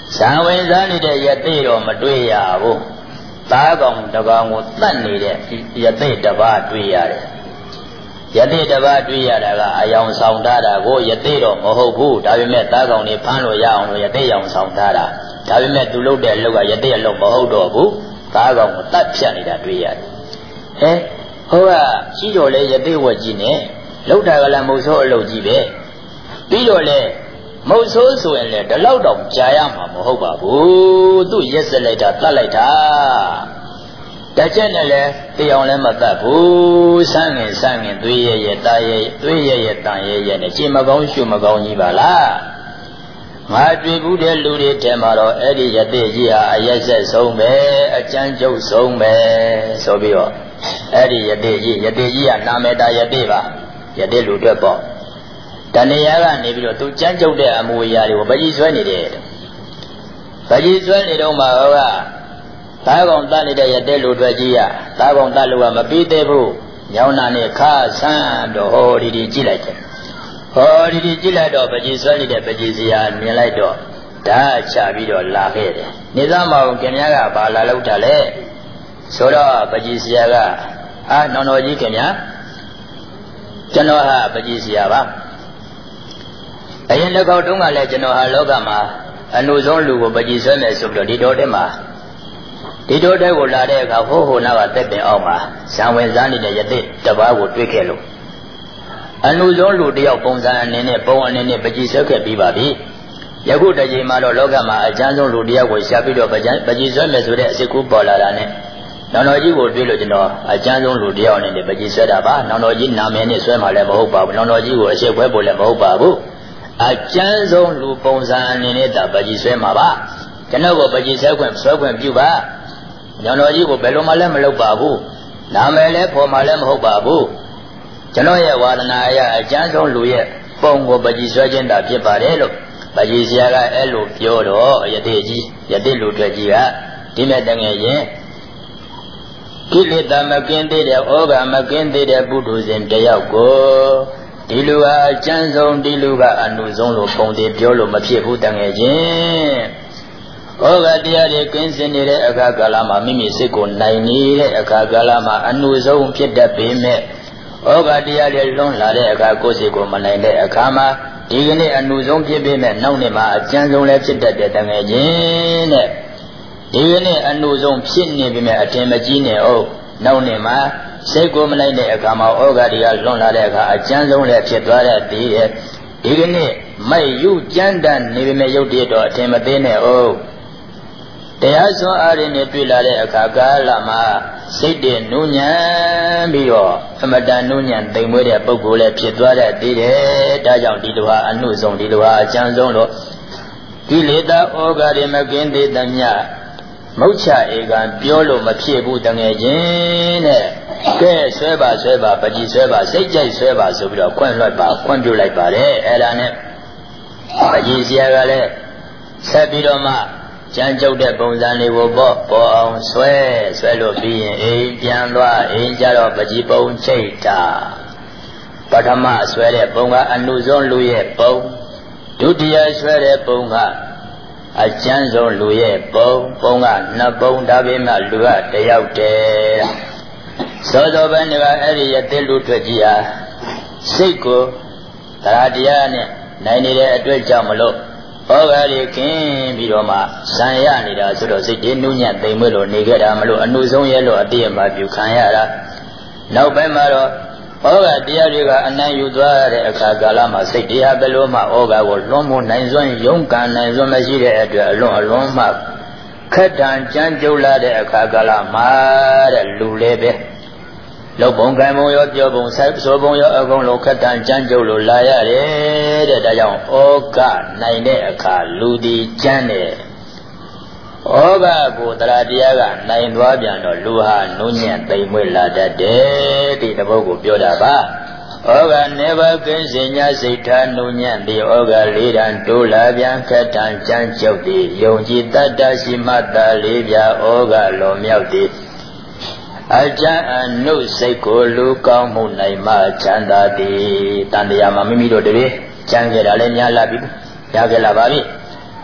ဇံဝင်စားနေတဲ့ယသိတော့မတွေ့ရဘူးသားကောင်တကောင်ကိုတတ်နေတဲ့ယသိတစ်ပါးတွေ့ရတယ်ယသိတစ်ပါးတွေ့ရတာကအယောင်ဆောင်ထားတာကိုယသိတော့မဟုတ်ဘူးဒါပေမဲ့သားကောင်တွေဖမ်းလို့ရအောင်လို့ယသိရောင်ဆောင်ထားတာဒါပေမဲ့သူလုပ်တဲ့အလုပ်ကယသိအလုပ်မဟုတ်တော့ဘူးသားကောင်ကိုတတ်ဖြတ်နေတာတွေ့ရတယ်ဟိုကရှိတော်လေယသိဝတ်ကြီးနဲ့လောက်တာကလည်းမဟုတ်ဆိုးအလုပ်ကြီးပဲပြီးတော့လေမဟုတ်ဆိုးဆိုရင်လေဒီလောက်တော့ကြာရမှာမဟုတ်ပါဘူးသူရက်စက်လိုက်တာတတ်လိုက်တာတချက်နဲ့လေတရားလည်းမတတ်ဘူးစမ်းငင်သွေးရတာသွေးရတန်ရနဲ့ကြည်မကောင်းရှုမကောင်းကြီးပါလားငါတွေ့ဘူးတဲ့လူတွေထဲမှာတော့အဲ့ဒီယသိကြီးဟာအရက်ဆက်ဆုံးပဲအကျဉ်းချုပ်ဆုံးပဲဆိုပြီးတော့အဲ့ဒီယသိကြီးကနာမေတာယသိပါယသိလူတွေပေါ့တဏှာကနေပြီးတော့သူကြမ်းကြုတ်တဲ့အမူအရာတွေကိုပကြီးဆွဲနေတယ်ပကြီးဆွဲနေတော့မှဟောကသားကောင်တတ်နေတဲ့ယသိလူတွေကြီးကသားကောင်တတ်လို့ကမပြီးသေးဘူးညောင်းနာနဲ့ခါဆန်းတော့ဟောဒီကြည့်လိုက်တယ်ဟောဒီကြည့်လိုက်တော့ပကြီးဆွဲနေတဲ့ပကြီးစရာမြင်လိုက်တော့ဓာတ်ချပြီးတော့လာခဲ့တယ်နေသားမအောင်ခင်ဗျားကဘာလာလောက်တာလဲဆိုတော့ပကြီးစရာကနောင်တော်ကြီးခင်ဗျာကျွန်တော်ဟာပကြီးစရာပါအရင်တစ်ခေါက်တုန်းကလည်းကျွန်တော်ဟာလောကမှာအနုဆုံးလူကိုပကြီးဆွဲမယ်ဆိုပြီးတော့ဒီတော်တဲ့မှာဒီတော်တဲ့ကိုလာတဲ့အခါဟိုနာကတက်ပင်အောင်မှာဇံဝင်စားနေတဲ့ယသိတစ်ပါးကိုတွေ့ခဲ့လို့အနုဆုံးလူတယောက်ပုံစံအနေနဲ့ပုံအနေနဲ့ပကြီးဆွဲခဲ့ပြီးပါပြီယခုတကြိမ်မှာတော့လောကမှာအကျဉ်းဆုံးလူတယောက်ကိုရှာပြီးတော့ပကြီးဆွဲမယ်ဆိုတဲ့အစစ်ကူပေါ်လာတာနဲ့နောင်တော်ကြီးကိုတွေ့လို့ကျွန်တော်အကျဉ်းဆုံးလူတယောက်အနေနဲ့ပကြီးဆွဲတာပါနောင်တော်ကြီးနာမည်နဲ့ဆွဲမှလည်းမဟုတ်ပါဘူးနောင်တော်ကြီးကိုအရှိခွဲဖို့လည်းမဟုတ်ပါဘူးအကျဉ်းဆုံးလူပုံစံအနေနဲ့တာပကြီးဆွဲမှာပါကျွန်တော်ကိုပကြီးဆွဲခွင့်ပြုပါနောင်တော်ကြီးကိုဘယ်လိုမှလည်းမလုပ်ပါဘူးနာမည်လည်းဖော်မှလည်းမဟုတ်ပါဘူးကျွန်တော်ရဲ့ဝါဒနာအရအကျဉ်းဆုံးလူရဲ့ပုံကိုပကြီးဆွဲခြင်းတာဖြစ်ပါတယ်လို့ပကြီးဆရာကအဲ့လိုပြောတော့ယသိလူတွေကြီးကဒီမဲ့တငယ်ရင်ကိလေသာမကင်းသေးတဲ့ဩဃမကင်းသေးတဲ့ပုထုဇဉ်တယောက်ကိုဒီလူဟာအကျဉ်းဆုံးဒီလူကအနုဆုံးလို့ပုံသေးပြောလို့မဖြစ်ဘူးတငယ်ချင်းဩဃတရားတွေကင်းစင်နေတဲ့အခါကာလမှာမိမိစိတ်ကိုနိုင်နေတဲ့အခါကာလမှာအနုဆုံးဖြစ်တတ်ပေမဲ့ဩဃတရားတွေလွန်လာတဲ့အခါကိုယ်စိတ်ကိုမနိုင်တဲ့အခါမှာဒီကနေ့အနုဆုံးဖြစ်ပေမဲ့နောက်နေ့မှာအကျဉ်းဆုံးလည်းဖြစ်တတ်တဲ့တငယ်ချင်းတဲ့ဒီကနေ့အနုဆုံးဖြစ်နေပြီမဲ့အထင်မကြီးနဲ့ဟုတ်နောက်နေ့မှာစိတ်ကိုမလိုက်တဲ့အခါမှာဩဃတရားလွန်လာတဲ့အခါအကျဉ်းဆုံးလည်းဖြစ်သွားတဲ့ဒီကနေ့မိုက်ယူကြမ်းတမ်းနေပြီမဲ့ရုပ်တည်းတော့အထင်မသေးနဲ့ဟုတ်တရားစွမ်းအားရင်းနဲ့တွေ့လာတဲ့အခါကာလမှာစိတ်တည်းနုညံပြီးတော့အမတန်နုညံတိမ်မွေးတဲ့ပုဂ္ဂိုလ်လည်းဖြစ်သွားတဲ့ဒီတဲ့ဒါကြောင့်ဒီလိုဟာအနုဆုံးဒီလိုဟာအကျဉ်းဆုံးတော့ကိလေသာဩဃတွေမကင်းသေးသမျှမုတ်ချဧကံပြောလို့မဖြစ်ဘူးတငယ်ချင်းတဲ့ကဲဆွဲပါပကြီးဆွဲပါစိတ်ကြိုက်ဆွဲပါဆိုပြီးတော့ခွင့်ပြုလိုက်ပါတယ်အဲ့ဒါနဲ့ပကြီးဆရာကလည်းဆက်ပြီးတော့မှကြမ်းကြုတ်တဲ့ပုံစံလေးကိုပေါ်အောင်ဆွဲလို့ပြီးရင်အိမ်ပြန်သွားအိမ်ကြတော့ပကြီးပုံချိတ်တာပထမဆွဲတဲ့ပုံကအနုဆုံးလူရဲ့ပုံဒုတိယဆွဲတဲ့ပုံကအကျဉ်းဆုံးလူရဲ့ပုံကနှစ်ပုံဒါပေမဲ့လူကတယောက်တည်းစောဘန်းကအဲ့ဒီရဲ့တိလူထွက်ကြီးဟာစိတ်ကိုတရားတရားနဲ့နိုင်နေတဲ့အတွေ့အကြုံမလို့ဩဃာတွေခင်းပြီးတော့မှဇံရနေတာဆိုတော့စိတ်တွေနုညံ့သိမ်မွေ့လို့နေခဲ့တာမလို့အနုဆုံးရဲ့လို့အတိအမှပြုခံရတာနောက်ပိုင်းမှာတော့ဩဃာတရားတွေကအနံ့ယူသွားတဲ့အခါကာလမှာစိတ်တရားဘယ်လိုမှဩဃာကိုလွန်မို့နိုင်စွမ်းယုံကန်နိုင်စွမ်းမရှိတဲ့အတွက်အလွန်မှခက်တံကြမ်းကြုတ်လာတဲ့အခါကာလမှာတဲ့လူလေးပဲလောက်ပုံကံပုံရောပြောပုံဆိုပုံရောအကုန်လုံးခက်တံကြမ်းကြုတ်လို့လာရတယ်တဲ့ဒါကြောင့်ဩဃနိုင်တဲ့အခါလူဒီကြမ်းတယ်ဩဃကိုတရားတရားကနိုင်သွားပြန်တော့လူဟာနုညံ့သိမ်မွေ့လာတတ်တယ်ဒီတပုတ်ကိုပြောတာပါဩဃနေဘကင်းစင်ညာစိတ်ထားနုညံ့သည်ဩဃလေးတန်တိုးလာပြန်ခက်တံကြမ်းကြုတ်သည်ယုံကြည်တတ်တရှိမှတ်တာလေးပြဩဃလွန်မြောက်သည်အကျဉ်းအနုစိတ်ကိုလူကောင်းမှုနိုင်မှချမ်းသာသည်တန်တရားမှာမိမိတို့တည်းကြံခဲ့တာလည်းများလာပြီရခဲ့လာပါပြီ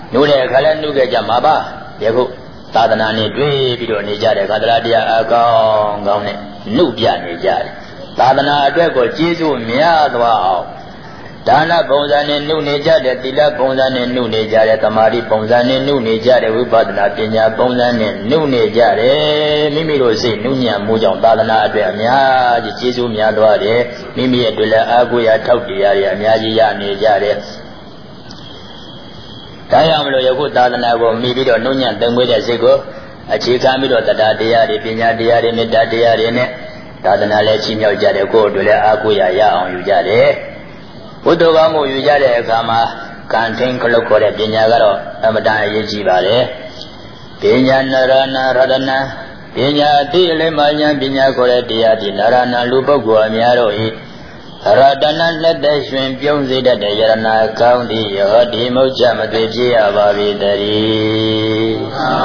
နိုးတဲ့အခါလဲနှုတ်ခဲ့ကြမှာပါယခုသာသနာနဲ့တွေ့ပြီးတော့နေကြတဲ့ခန္ဓာတရားအကောင်းကောင်းနဲ့နှုတ်ပြနေကြတယ်သာသနာအတွက်ကိုကျေးဇူးများသွားအောင်ဒါနပုံစံနဲ့နှုတ်နေကြတဲ့သီလပုံစံနဲ့နှုတ်နေကြတဲ့သမာဓိပုံစံနဲ့နှုတ်နေကြတဲ့ဝိပဿနာပညာပုံစံနဲ့နှုတ်နေကြတယ်မိမိတို့စိတ်နှုတ်ညံ့မှုကြောင့်သာသနာအတွက်အများကြီးကျေးဇူးများသွားတယ်မိမိရဲ့အတွက်လည်းအားကိုးရာထောက်တရားတွေအများကြီးရနေကြတယ်ဒါကြောင့်မလို့ယခုသာသနာကိုမိပြီးတော့နှုတ်ညံ့သုံးမွေးတဲ့စိတ်ကိုအခြေခံပြီးတော့တရားတရားတွေပညာတရားတွေမေတ္တာတရားတွေနဲ့သာသနာလည်းချီးမြှောက်ကြတယ်ကိုယ်တို့လည်းအားကိုးရာရအောင်ယူကြတယ်ဘုဒ္ဓဘာသာယူကြတဲ့အခါမှာကံထင်းခလုတ်ခေါ်တဲ့ပညာကတော့အမတန်အရေးကြီးပါတယ်ပညာနရဏရတနာပညာအသိအလေးမှဉာဏ်ပညာခေါ်တဲ့တရားဒီနရဏလူပုဂ္ဂိုလ်အများတို့ဤရတနာလက်သက်ရှင်ပြုံးစေတတ်တဲ့ယရနာကောင်းသည်ယောဒီမုတ်ချမသွေဖြစ်ရပါ၏တည်း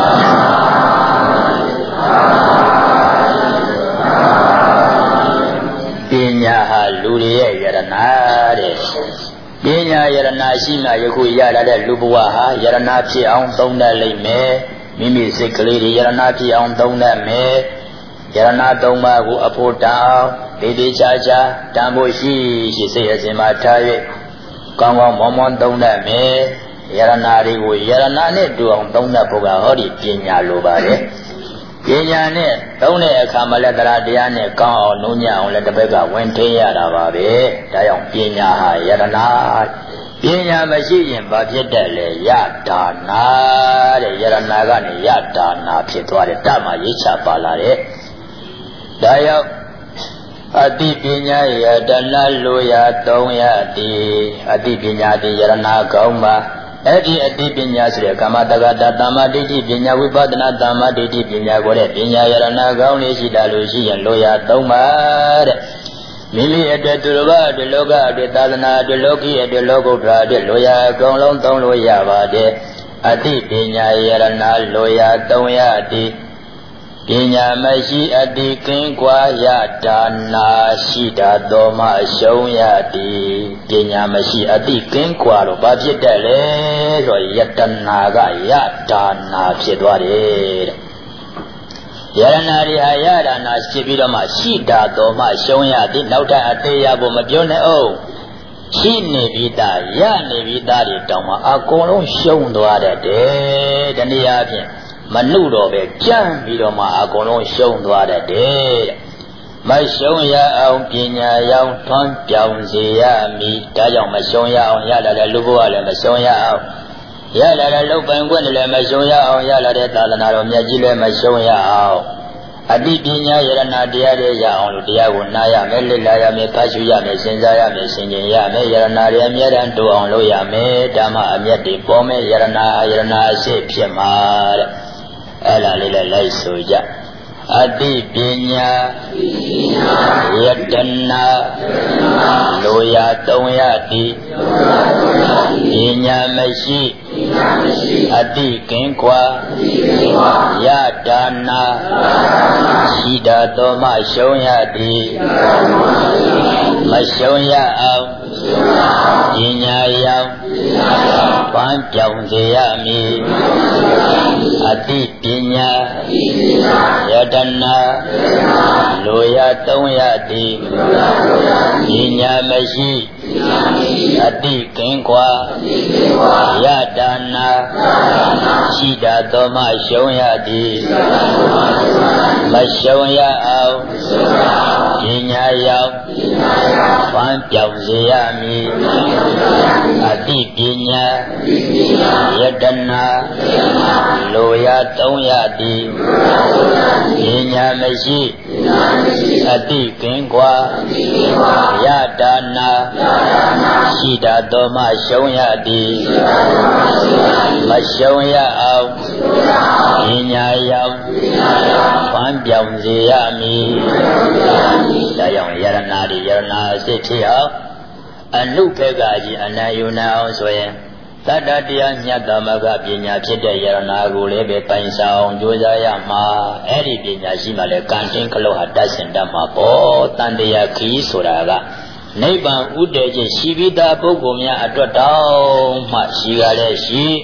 ပညာဟာလူတွေရဲ့ယရနာတဲ့ပညာယရနာရှိမှယခုရလာတဲ့လူဘဝဟာယရနာဖြစ်အောင်သုံးတတ်လိမ့်မယ်မိမိစိတ်ကလေးတွေယရနာဖြစ်အောင်သုံးတတ်မယ်ယရနာသုံးပါးကိုအဖို့တောင်းဒေဒေချာချာတန်ဖို့ရှိစိတ်အစဉ်မှာထား၍ကောင်းကောင်းမွန်မွန်သုံးတတ်မယ်ယရနာတွေကိုယရနာနဲ့တူအောင်သုံးတတ်ဖို့ကဟောဒီပညာလိုပါတယ်ပညာနဲ့သုံးတဲ့အခါမှာလည်းတရားတရားနဲ့ကောင်းအောင်နှုံညံ့အောင်လည်းတစ်ဘက်ကဝင်ထင်းရတာပါပဲဒါကြောင့်ပညာဟာယရနာပညာမရှိရင်ဘာဖြစ်တတ်လဲယဒါနာတဲ့ယရနာကနေယဒါနာဖြစ်သွားတယ်တမရေးချပါလာတဲ့ဒါကြောင့်အတိပညာယတနာလိုရာ300တိအတိပညာတိယရနာကောင်းပါအဲ့ဒီအတိပညာဆိုတဲ့ကာမတက္ကတာသမ္မာဒိဋ္ဌိပညာဝိပဿနာသမ္မာဒိဋ္ဌိပညာကိုတဲ့ပညာယရနာကောင်းလေးရှိတာလို့ရှိရင်လိုရာ3ပါတဲ့မိမိအတွက်သူတော်ဘာအတွက်လောကအတွက်သာသနာအတွက်လောကီအတွက်လောကုတ္တရာအတွက်လိုရာအကုန်လုံးသုံးလို့ရပါတယ်အတိပညာယရနာလိုရာ300တိပညာမရှိအတိကင်းကွာရဒါနာရှိတာတော်မှရှုံးရသည်ပညာမရှိအတိကင်းကွာတော့ဘာဖြစ်တတ်လဲဆိုယတနာကရဒါနာဖြစ်သွားတယ်တဲ့ယရနာတွေဟာရဒါနာရှိပြီးတော့မှရှိတာတော်မှရှုံးရသည်နောက်ထပ်အသေးရဖို့မပြောနဲ့အောင်ရှိနေပြီးသားရနေပြီးသားတွေတောင်မှအကုန်လုံးရှုံးသွားတတ်တယ်တနည်းအားဖြင့်မနှုတ်တော့ပဲကြမ်းပြီးတော့မှအကုန်လုံးရှုံးသွားတတ်တယ်မရှုံးရအောင်ပညာရောင်ထွန်းပြောင်စေရမည်ဒါကြောင့်မရှုံးရအောင်ရလာတဲ့လူဘဝလည်းမရှုံးရအောင်ရလာတဲ့လုတ်ပိုင်ခွင့်လည်းမရှုံးရအောင်ရလာတဲ့သာသနာတော်မြတ်ကြီးလည်းမရှုံးရအောင်အတိပညာယရနာတရားတွေရအောင်လို့တရားကိုနားရမယ်လေ့လာရမယ်ဖတ်ရှုရမယ်စဉ်းစားရမယ်ဆင်ခြင်ရမယ်ယရနာတွေအမြဲတမ်းတူအောင်လုပ်ရမယ်ဓမ္မအမြတ်တွေပေါ်မယ်ယရနာအရှိဖြစ်မှာတဲ့အဲ့ဒါလေးလည်းလိုက်ဆိုကြအတိပညာယတနာလိုရာ300တိပညာမရှိအတိကင်းကွာယဒါနာရှိတာတော်မှရှုံးရသည်မရှုံးရအောင်ပညာရောင်ပန်းပြောင်စေရမည်အတိပညာယတနာလိုရာ300တိပညာမရှိအတိကင်းကွာယဒါနာရှိတာတော်မှရှုံးရသည်မရှုံးရအောင်ပညာရောင်ပန်းပြောင်စေရမည်အတိပညာယတနာလိုရာ300တိပညာမရှိအတိကင်းကွာယဒါနာရှိတာတော်မှရှုံးရသည်မရှုံးရအောင်ပညာရောင်ပန်းပြောင်စေရမည်ဒါကြောင့်ယရနာတွေယရနာစိတ်ဖြစ်အောင်အနုခေကကြီးအနံယူနာအောင်ဆိုရင်တတ္တတရားမြတ်သမဂပညာဖြစ်တဲ့ယရနာကိုလည်းပဲပိုင်ဆောင်ကြိုးစားရမှာအဲ့ဒီပညာရှိမှလည်းကံတင်းခလုတ်ဟာတတ်စင်တတ်မှာပေါ့တန်တရားခီးဆိုတာကနိဗ္ဗာန်ဥတည်ခြင်းရှိပြီးသားပုဂ္ဂိုလ်များအတွက်တောင်းမှရှိရလဲရှိ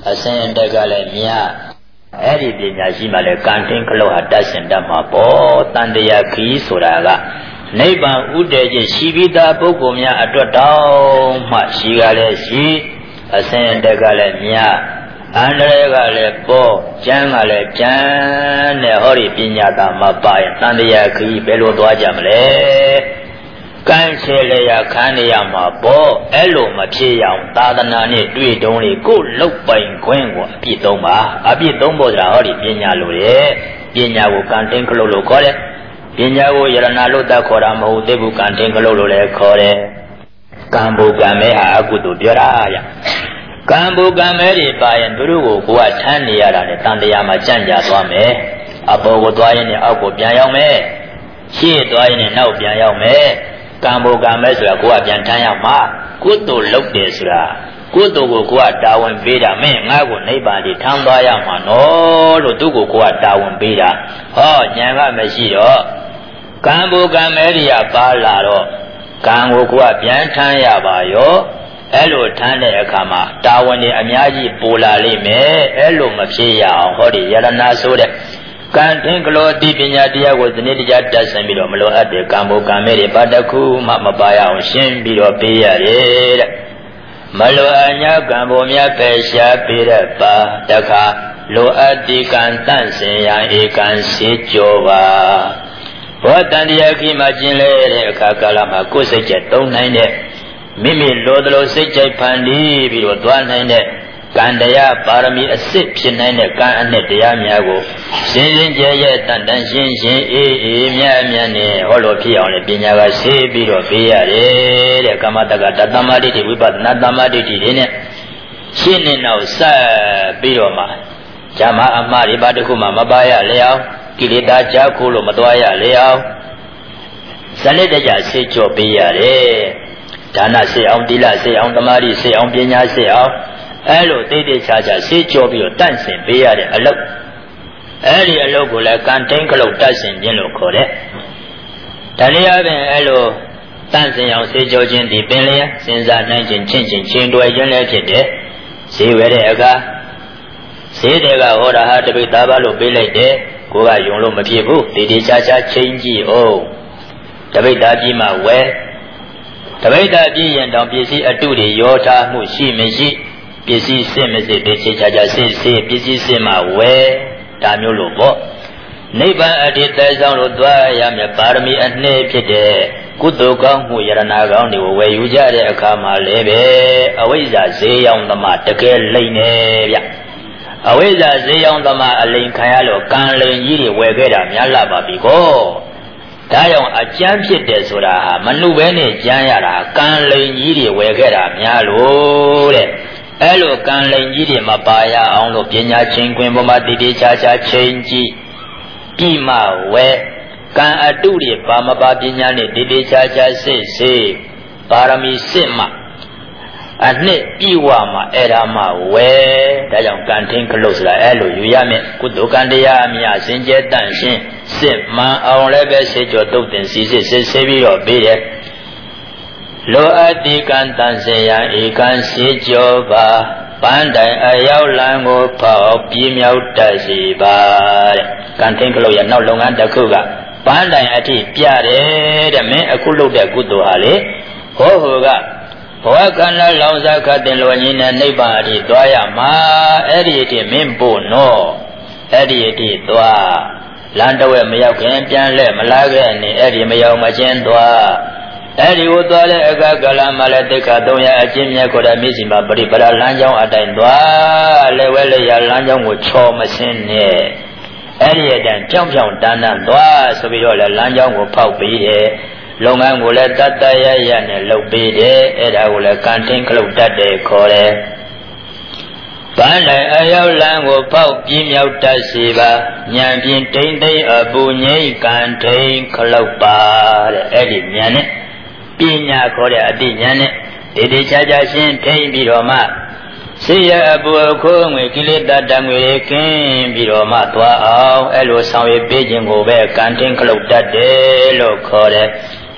အစင်တက်ကလည်းမြတ်အဲ့ဒီပညာရှိမှလည်းကံတင်းခလုတ်ဟာတတ်စင်တတ်မှာပေါ့တန်တရားခီးဆိုတာကနိဗ္ဗာန်ဥတည်ခြင်းရှိပြီးသားပုဂ္ဂိုလ်များအတွက်တောင်းမှရှိကလည်းရှိအစင်တက်ကလည်းမြတ်အန္တရာယ်ကလည်းပေါ်ကျမ်းကလည်းကျမ်းနဲ့ဟောဒီပညာသာမပါရင်တန်တရားခီးဘယ်လိုသွားကြမလဲကံချေလျာခန်းနေရမှာပေါ့အဲ့လိုမဖြစ်ရအောင်သာသနာနဲ့တွေ့တုံးလေးကိုလုတ်ပိုင်ခွင့်ကိုအပြည့်သုံးပါအပြည့်သုံးဖို့ဆိုတာဟောဒီပညာလိုတယ်ပညာကိုကံတင်းခလုတ်လို့ခေါ်တယ်ပညာကိုယရဏလို့တတ်ခေါ်တာမဟုတ်သေးဘူးကံတင်းခလုတ်လို့လည်းခေါ်တယ်ကံဘူကံမဲဟာအကုသိုလ်ပြောတာရကံဘူကံမဲတွေပါရင်သူတို့ကိုကိုယ်ကထမ်းနေရတာနဲ့တန်တရားမှာကြံ့ကြာသွားမယ်အပေါ်ကိုသွားရင်လည်းအောက်ကိုပြန်ရောက်မယ်ရှေ့သွားရင်လည်းနောက်ပြန်ရောက်မယ်ကံဘောကံမဲဆိုတာကိုကပြန်ထမ်းရမှာကုသိုလ်လုပ်တယ်ဆိုတာကုသိုလ်ကိုကိုကတာဝန်ပေးတာမင်းငါ့ကိုနိဗ္ဗာန်ဒီထမ်းသွားရမှာနော်လို့သူ့ကိုကိုကတာဝန်ပေးတာဟောဉာဏ်ကမရှိတော့ကံဘောကံမဲတွေကပါလာတော့ကံကိုကိုကပြန်ထမ်းရပါရောအဲ့လိုထမ်းတဲ့အခါမှာတာဝန်တွေအများကြီးပိုလာလိမ့်မယ်အဲ့လိုမဖြစ်ရအောင်ဟောဒီယရဏဆိုတဲ့ကံထင်ကလောတိပညာတရားကိုစနစ်တကျတတ်ဆင်ပြီးတော့မလိုအပ်တဲ့ကံဘောကံမဲတွေဘာတစ်ခုမှမပါရအောင်ရှင်းပြီးတော့ပေးရတယ်တဲ့မလိုအပ်ညာကံဘောများပယ်ရှားပေးတဲ့ပါတခါလိုအပ်ဒီကံတန့်စင်ရန်ဧကံစေကြောပါဘောတန်တရားခိမှကျင်လဲတဲ့အခါကာလမှာကိုယ်စိတ်ကြတုံးနိုင်တဲ့မိမိလိုသလိုစိတ်ကြိုက်ဖန်တီးပြီးတော့သွားနိုင်တဲ့ကံတရားပါရမီအစစ်ဖြစ်နိုင်တဲ့ကံအနှစ်တရားများကိုရှင်းရှင်းကျဲကျဲတန်တန်ရှင်းရှင်းအေးအေးမြတ်မြတ်နဲ့ဟောလို့ဖြစ်အောင်လေပညာကရှင်းပြီးတော့ပေးရတယ်တဲ့ကမ္မတက္ကတတ္တမဒိဋ္ဌိဝိပဿနာတမ္မဒိဋ္ဌိတွေနဲ့ရှင်းနေတော့ဆက်ပြီးတော့မှဇာမအမှားတွေဘာတစ်ခုမှမပါရလေအောင်ကိလေသာကြောက်ခိုးလို့မသွားရလေအောင်စနစ်တကျရှင်းကြောပေးရတယ်ဒါနစေအောင်တိလစေအောင်သမာဓိစေအောင်ပညာစေအောင်အဲ့လိုတိတ်တိတ်ချာချာရှင်းကြောပြီးတော့တန့်စင်ပေးရတဲ့အလုပ်အဲ့ဒီအလုပ်ကိုလည်းကံတင်းကလုတ်တန့်စင်ခြင်းလို့ခေါ်တယ်။ဒါနည်းအားဖြင့်အဲ့လိုတန့်စင်အောင်ရှင်းကြောခြင်းဒီပင်လျက်စဉ်းစားနိုင်ခြင်းချင်းချင်းချင်းတွယ်ခြင်းလည်းဖြစ်တယ်။ဈေးဝယ်တဲ့အခါဈေးတွေကဟောတာဟာတပိသားပါလို့ပေးလိုက်တယ်ကိုကယုံလို့မဖြစ်ဘူးတိတ်တိတ်ချာချာချင်းကြည့်အောင်တပိသားပြီးမှဝယ်တပိသားပြီးရင်တောင်ပစ္စည်းအတုတွေရောထားမှုရှိမရှိပစ္စည်းစစ်မစစ်တေချေချာချာစစ်စစ်ပစ္စည်းစစ်မှဝယ်ဒါမျိုးလို့ပေါ့နိဗ္ဗာန်အတ္တိသဲဆောင်လို့သွားရမယ်ပါရမီအနှဲ့ဖြစ်တဲ့ကုသိုလ်ကောင်းမှုယရနာကောင်းတွေကိုဝယ်ယူကြတဲ့အခါမှာလည်းပဲအဝိဇ္ဇာဈေးရောင်းသမားတကယ်လိမ့်နေဗျအဝိဇ္ဇာဈေးရောင်းသမားအလိမ်ခံရလို့ကံလိမ်ကြီးတွေဝယ်ခဲ့တာများလာပါပြီကောဒါကြောင့်အကျမ်းဖြစ်တယ်ဆိုတာဟာမနှုတ်ပဲနဲ့ကျမ်းရတာကံလိမ်ကြီးတွေဝယ်ခဲ့တာများလို့တဲ့အဲ့လိုကံလိမ်ကြီးတွေမပါရအောင်လို့ပညာချင်းခွင်ပေါ်မှာတည်တည်ချာချာချိန်ကြည့်ပြီးမှဝဲကံအတုတွေပါမပါပညာနဲ့တည်တည်ချာချာစစ်စစ်ပါရမီစစ်မှအနှစ်ပြီးဝမှအဲ့ဒါမှဝဲဒါကြောင့်ကံထင်းခလုတ်ဆိုတာအဲ့လိုယူရမယ်ကုသိုလ်ကံတရားအမြစင်ကြဲတန့်ရှင်းစစ်မှန်အောင်လည်းပဲစေကြောတုတ်တင်စီစစ်စစ်ဆေးပြီးတော့ပြီးတယ်လိုအပ်ဒီကံတန်စေရန်ဧကံစေကြောပါပန်းတိုင်အရောက်လန်းကိုဖောက်ပြင်းမြောက်တတ်စီပါတဲ့ကံထင်းခလုတ်ရနောက်လုပ်ငန်းတစ်ခုကပန်းတိုင်အထိပြတယ်တဲ့မင်းအခုလုပ်တဲ့ကုသိုလ်ဟာလေဟောဟိုကဘဝကံနဲ့လောင်စားခတ်တင်လိုရင်းနဲ့နိဗ္ဗာန်အထိသွားရမှာအဲ့ဒီအထိမင်းပို့နော်အဲ့ဒီအထိသွားလမ်းတဝဲမရောက်ခင်ပြန်လဲမလာခဲ့နဲ့အဲ့ဒီမရောက်မချင်းသွားအဲ့ဒီကိုသွားတဲ့အခါကလာမှလည်းတိခါ300အချင်းမြတ်ကိုယ်တော်မျက်စိမှာပရိပဒလမ်းကြောင်းအတိုင်းသွားလဲဝဲလဲရလမ်းကြောင်းကိုချော်မစင်းနဲ့အဲ့ဒီအတိုင်းဖြောင်းဖြောင်းတန်းတန်းသွားဆိုပြီးတော့လဲလမ်းကြောင်းကိုဖောက်ပြီးတယ်လုပ်ငန်းကိုလည်းတတ်တရရနဲ့လုပ်ပေးတယ်အဲ့ဒါကိုလည်းကံထင်းခလုတ်တတ်တယ်ခေါ်တယ်ပန်းတိုင်အရောက်လန်းကိုဖောက်ပြင်းမြောက်တတ်စီပါဉာဏ်ဖြင့်တိမ့်သိမ့်အပူငိမ့်ကံထင်းခလုတ်ပါတဲ့အဲ့ဒီဉာဏ်နဲ့ပညာခေါ်တဲ့အတိဉာဏ်နဲ့တေတေချာချာရှင်းထိမ့်ပြီးတော့မှစေရအပူအခိုးငွေကိလေသာတံငွေကင်းပြီးတော့မှသွားအောင်အဲ့လိုဆောင်ရွက်ပေးခြင်းကိုပဲကံထင်းခလုတ်တတ်တယ်လို့ခေါ်တယ်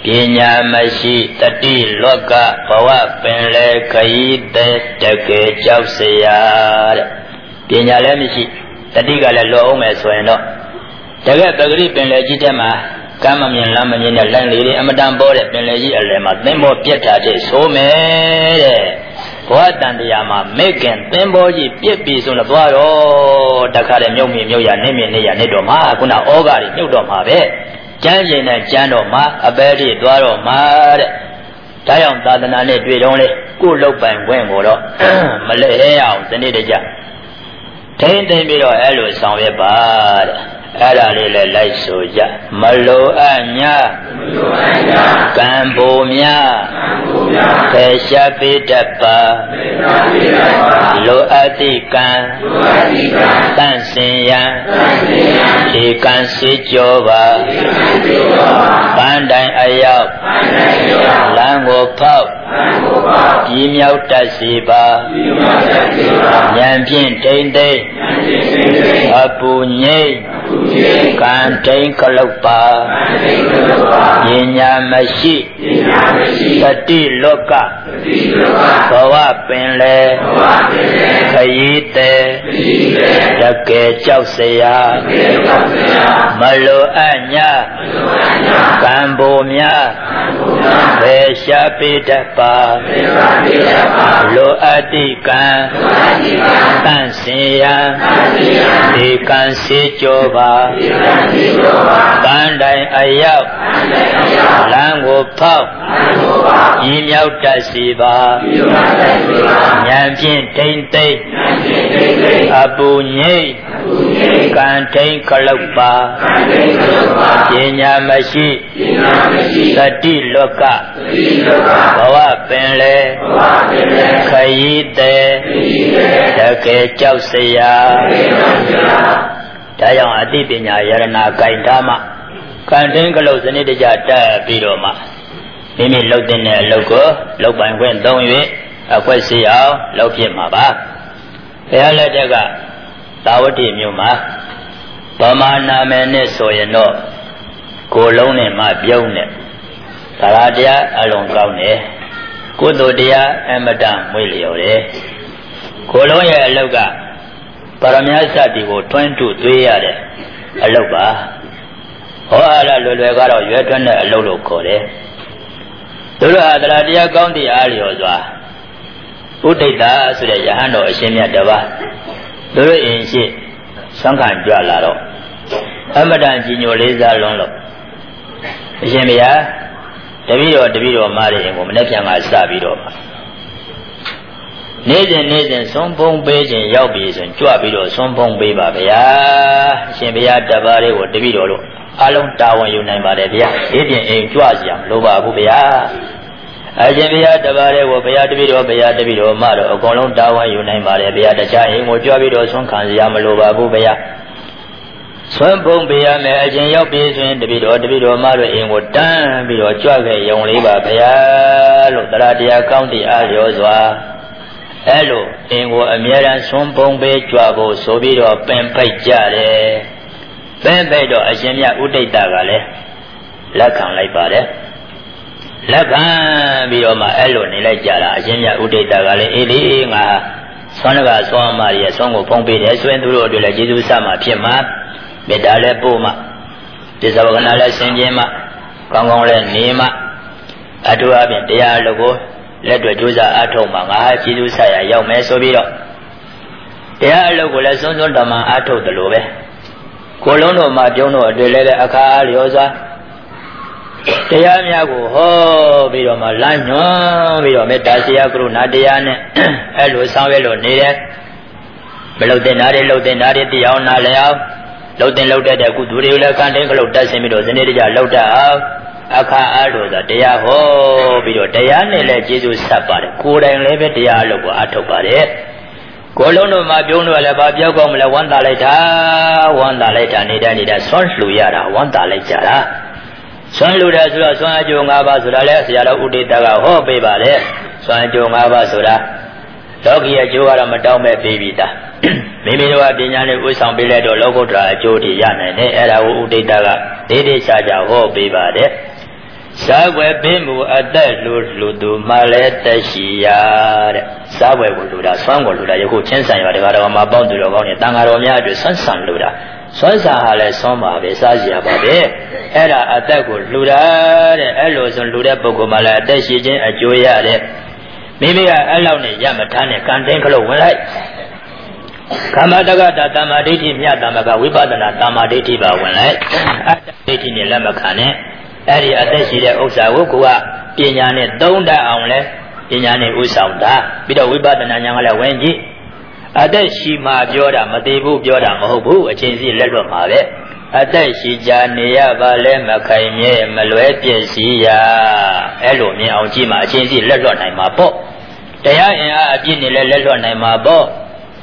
Pinya Mashi Tati Loka Bawa Penle Kaite Take Chausia Pinya Lemishi Tati Gala Lo Me Sueno Take Bagri Penle Jitama Kama Mian Lama Nina Langley Amadan Bore Penleji Alema Tembo Pieta de Some What and the Yama Megan Temboji Pipi on the Baro Dakar Yomi Yoya Nemi Nedoma Kuna Ogari Nudoma Janjin and Janoma Abedi Dwaro Mar Tayon Tadanane Dwidone Good Look by Wengoro Malaya the Nidaja Tain the Miro Elo Sound Bad Ada lele lai soja Malo anya Kambomya Pesha pidapa Lo adikan Tansiyan Ikan sijoba Pandai ayau Lango pau Yimyau tasiba Nyampin tende Apu nye Kantain Kalapa Yinya Mashi Tati Loka Bawa Penle Kayite Take Chausia Malo Anya Kambomya Pesha Pidapa Lo Adikan Tansiyan Ikan Sijoba Pandai ayau Lango pau Yimyau tasiba Nyampin tente Abu nye Kantain kalapa Yinya Mashi Tati Loka Bawa Penle Kayite Take Chausia Tayang Adi Pinya Yarana Kaintama Kantain Kalau Seni Dejata Bidoma Mimi Lokdine Loko Lokban Gwen Dongwe Akwai Siyao Lokye Maba Pehale Dega Tawati Myuma Bama Namene Soyeno Kolone Ma Byaune Taradia Along Kaune Kudodia Emadan Williore Kolonya Loga Paramyasa Digo 22 yare Aloba Hoala Lulvegaro Yetana Lolo Kore Dura Adradia County Aliozwa Utita Sura Yahano Shemia Dava Dura Inshi Sankan Jalaro Amadan Gino Leza Lonlo Shemia Davido Mari Womanaka Sabido Nathan Sompong Beijing Yaubis and Chuabido Sompong Beba Bea Shembia Tabare or Davido Along Tower Unimabia Indian Chuasia Loba Bubia Ajabia Tabare or Bea Davido Maro or Colon Tower Unimabia the Chai or Chuabido Sonkanziam Loba Bubia Sompong Bea Majin Yaubis and Davido Maro in what time be or Chuaga Young Liba Bea Lotaradia County Aliozwa Hello, Ingo Amiran Sompong Bay Chuabo, Sobido, Pempai Jare, Pempaido, Ashemia Udetagale, Lakan Laipade, Lakan Bioma Elo Nilajara, Ashemia Udetagale, Elinga, Sonaga Swan Maria, Songo Pompe, Swenduro de la Jesu Sama, Piema, Medale Puma, Desavanala Senjema, Kangole Nima, Atuabin Dialogo. Let the Juza Atoma, Jidu Saya, Young Mesobiro. They are local lessons on the man Ato the Lobe. Colono Majono, the Lele Acariosa. They are Yago, ho, Biro Malano, Biro Metasia Grunadian, Elo Savelo needed. Below the Nari, low the Nari, the Auna Lea, low the loaded a good regular canting, low Tassimito, the Nidia Loda. Aka Ado the Deaho, Bido Diane, Jesus Sapar, Kura and Leve Dialogo Atopare. Colono Mabuno Alababia Gomla, 1 later, Nida, Son Luyara, 1 later. Son Luda, Son Jungaba Sura, Yara Uditaga, Ho Bebale, Son Jungaba Sura, Logia Juara Madame Bebita. Maybe you are Dinani with some billet or logo dry, Jodi Yan, and Era Uditaga, Dede Saja, Ho Bebade. Sawe bimu adalu ludu male tashiya de. Sawe luda, swan luda, you chansan your Garama bound to the Goni, Tangaromia, Sansan luda. Sansa hale soma, Vesazia babe. Era ataku luda, Elos and Luda Pogomala, Tashijin, a Joya de. Maybe I allow me Yamatane, can't think of light. Kamadaga Tamaditi, Yatamaga, Wibadana, Tamaditi, when I ate in Lamakane. Eri Adeshide Osawoka, Pinyane, Donda only, Pinyane Usauda, Bida Wibadana Yangala Wenji, Adeshi Ma Bioda, Madibu Bioda, Mobu, a Chinzi Ledo Mave, Adeshi Jania Vale, Makaime, Maluete Sia, Elomi, Ojima, Chinzi Ledo Naimapo, Daya Gini Ledo Naimabo.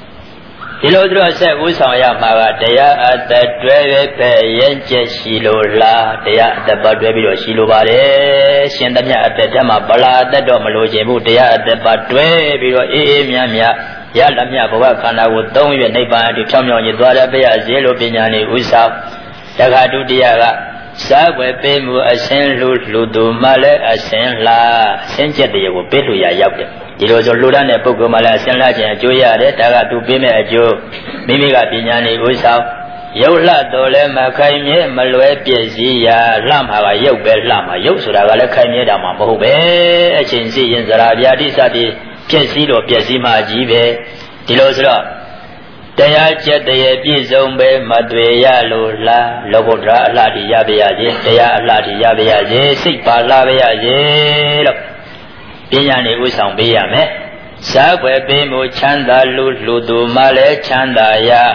Hilodro said, Usaya Mara, Daya at the Dreve, Yenche Shilola, Daya at the Badrebi Shilobare, Shendamia at the Dama Bala, the Domalojebu, Daya at the Badrebi, Miamia, Yalamia, Bovakana, would don't even neighbor to come on your daughter, Bea, Zelo Pinyani, Usa, Yagadu Diaga, Sawe Pemu, Asen Ludu Male, Asen La, Senja de Yopetuya Yabe. Ilozo Ludan e Pogomala Senlaja, Joya, Taga to Bime a Joe, Mimiga Pinyani, Usa, Yola Dole, Makaime, Malue Piazia, Lama, Yobel Lama, Yosura, Kaime, Mamobe, a Chinzi in Zarabia, Disadi, Piazilo, Piazima, Jive, Tilosra, Daya Jet, the Bizombe, Madrea, Lola, Logodra, Ladi Yabiaje, Daya Ladi Yabiaje, Sipa Labiaje. Pinyani Usang Biame, Sawe Bimu Chanda Ludu Male Chanda Ya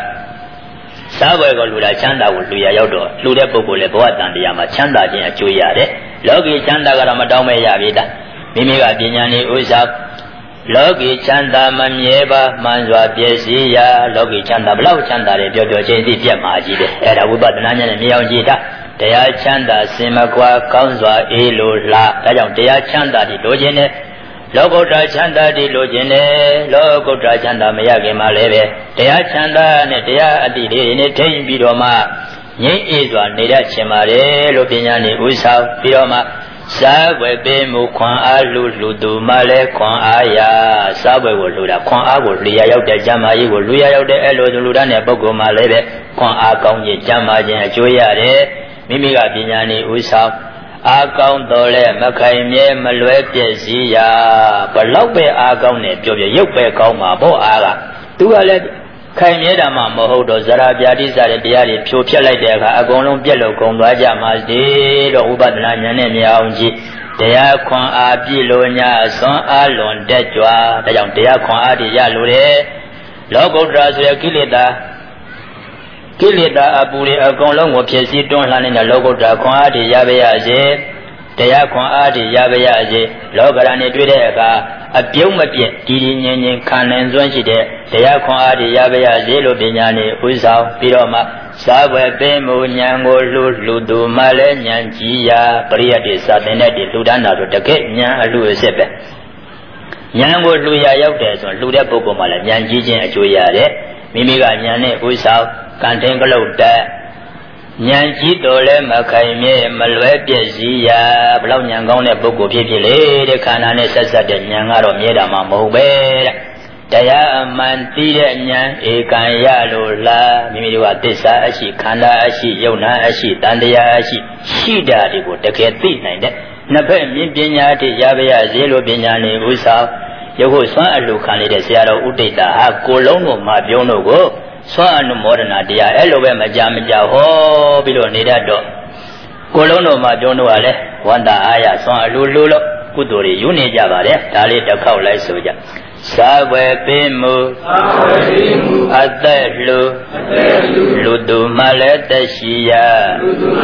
Sawe Luda Chanda Luya Yodo, Luda Bogule Boatan Yama Chanda Jina Chuyade, Logi Chanda Garamadome Yavida, Mimiga Pinyani Usap, Logi Chanda Mamieba, Manzwa Piesia, Logi Chanda Blau Chanda, Jojo Jedi Piamaji, Era Ubatananya Miaujita. Daya Chanda Simakwa Kaunzwa Ilula, Dayam Daya Chanda di Lojine, Logotra Chanda di Lojine, Logotra Chanda Mayagi Maleve, Daya Chanda ne Daya Adi ne Tain Bidoma, Yin Izwa Nida Chimare, Lopinyani Usav, Bidoma, Sawe Bimu Kwan Alu Ludu Male Kwan Aya, Sawe Luda, Kwan Agu Lia Yoda Jama, you will Lia Yoda Elo Ludane Bogo Maleve, Kwan Akong Jama Joya. Mimiga Pinyani Usa, Akon Dole, Makaime, Malue Piazia, Balope Agone, Jobia, Yope Koma, Bo Aga, Duale, Kaimeda Mamodo, Zarabia, Diari, Pupia like Agono, Bielo, Combaja, Mazdi, Ubadana, Miaunji, Deacon Abilonia, Son Alon, Detua, the young Deacon Adi Yalure, Logo Drazia Kilida. Kilida Abuli Agolong will Piesi don't land in the logo Draconadi Yabeaze, Deaconadi Yabeaze, Logarani Dudega, a Piumapia, Didin Canan Zonchide, Deaconadi Yabeaze, Lobignani, Uzao, Piroma, Sawe Bemu, Nyango, Ludu, Male, Nyanjia, Priati, Satineti, Ludana, the Kenya, Luisepe. Nyango Luya Yotes, Luda Pocomala, Nyanjin, Joyade, Mimiga Nyane, Uzao. Can't Nyanji Dole Makaime, Malwe Piazia, Blaunyangone Bogo Pipile, the Canane Sasa de Nyangaro Mieda Mamobe, Daya Mantide Nyan, Ekanya Lola, Mimiwa Tessa, Ashi, Kanda, Ashi, Yona, Ashi, Tandia, Ashi, Shida, the good, the Kati, Nape, Mipinyati, Yabia, Zelo Binyani, Usa, Yoko San Lucani, the Sierra Udita, Colono, Mabiono go. Swan Morana dia, Elowe Majamja, ho below Nidado. Colono Majono Ale, Wanda Aya, Swan Lululo, Kuduri, Uni Javare, Tali the cow like soja. Sawe Pimu, Adelu, Ludu Maleta Shia,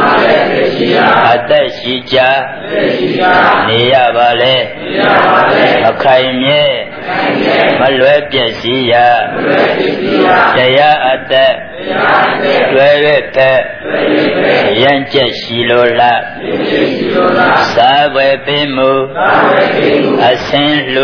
Adeshija, Niavale, Akaime, Malwe Piazia, Daya Ade, Dwepe, Yanche Shilola, Sawe Pimu, Asen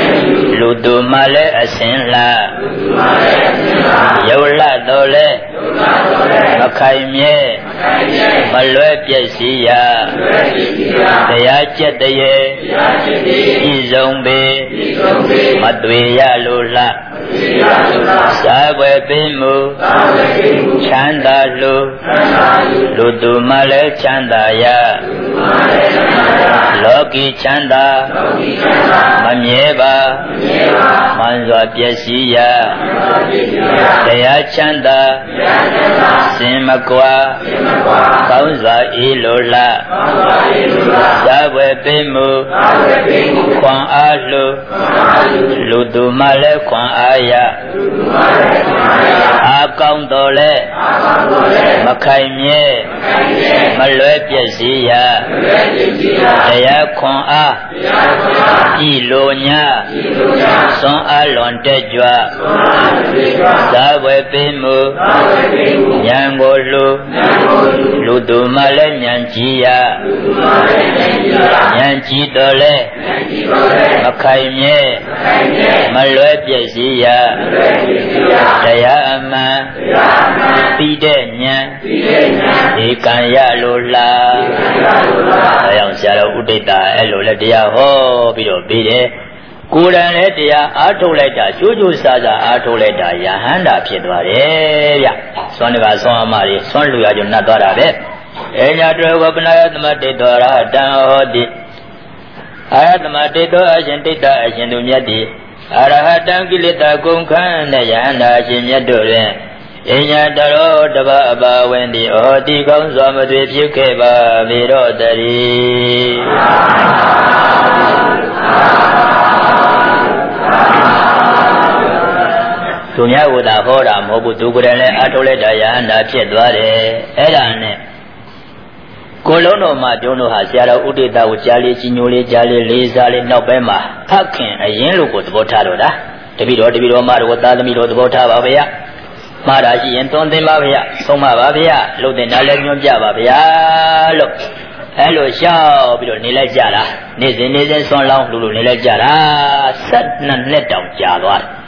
Ludu Male Asen La, Yola Dole, မခိုင်မြဲမလွဲပြည့်စည်ရာတရားကျက်တရေဤဆုံးပေမသွေရလိုလားစာွယ်ပင်မူချမ်းသာလိုလူသူမှလည်းချမ်းသာရလောကီချမ်းသာမမြဲပါမှန်စွာပျက်စီးရာတရားချမ်းသာစင်မကွာကောင်းစွာဤလိုလားသာဝေပင်မူခွန်အားလိုလူသူမှလည်းခွန်အားရအားကောင်းတော်လဲမခိုင်မြဲမလွဲပြည့်စည်ရာတရားခွန်အားဤလိုညာစွန်အားလွန်တက်ကြွသာဝေပင်မူဉာဏ်ကိုလူသူမှလည်းဉာဏ်ကြည်ရဉာဏ်ကြည်တော်လဲမခိုင်မြဲမလွဲပြည့်စည်ရာတရားအမှန်ပြီးတဲ့ဉာဏ်ဒီကံရလိုလားအဲကြောင့်ဆရာတော်ဥဒိတအဲ့လိုလဲတရားဟောပြီးတော့ပြီးတယ်ကိုယ်တိုင်လည်းတရားအားထုတ်လိုက်တာကျိုးကျိုးစားစားအားထုတ်လိုက်တာယဟန္တာဖြစ်သွားတယ်ဗျသွန်တကသွန်အမတွေသွန်လူရကြနတ်သွားတာပဲအညာတောဝပနာယသမတေတောရဟတံဟောတိအာယသမတေတောအရှင်တိတ္တအရှင်သူမြတ်တိအရဟတံကိလေသာကုန်ခန်းနဲ့ယဟန္တာအရှင်မြတ်တို့တွင်အညာတောတပအပါဝင်တိဩတိကောင်းစွာမသွေဖြစ်ခဲ့ပါမေရောတည်းသူများကသာဟောတာမဟုတ်ဘူးသူကိုယ်တိုင်လည်းအထုတ်လိုက်တာယဟန္တာဖြစ်သွားတယ်အဲ့ဒါနဲ့ကိုလုံးတော်မှာတုံးတို့ဟာဆရာတော်ဥဒိတကိုကြားလေးကြီးညိုလေးကြားလေးလေးစားလေးနောက်ပိုင်းမှာဖခင်အရင်လို့ကိုသဘောထားတော့တာတပည့်တော်မတော်သားသမီးတို့သဘောထားပါဗျာမှားတာရှိရင်သွန်သင်ပါဗျာဆုံးမပါဗျာလှုပ်တဲ့နားလည်းညွှန်ပြပါဗျာလို့အဲ့လိုရှောက်ပြီးတော့နေလိုက်ကြတာနေ့စဉ်ဆွမ်းလောင်းလူနေလိုက်ကြတာ12နှစ်တောင်ကြာသွားတယ်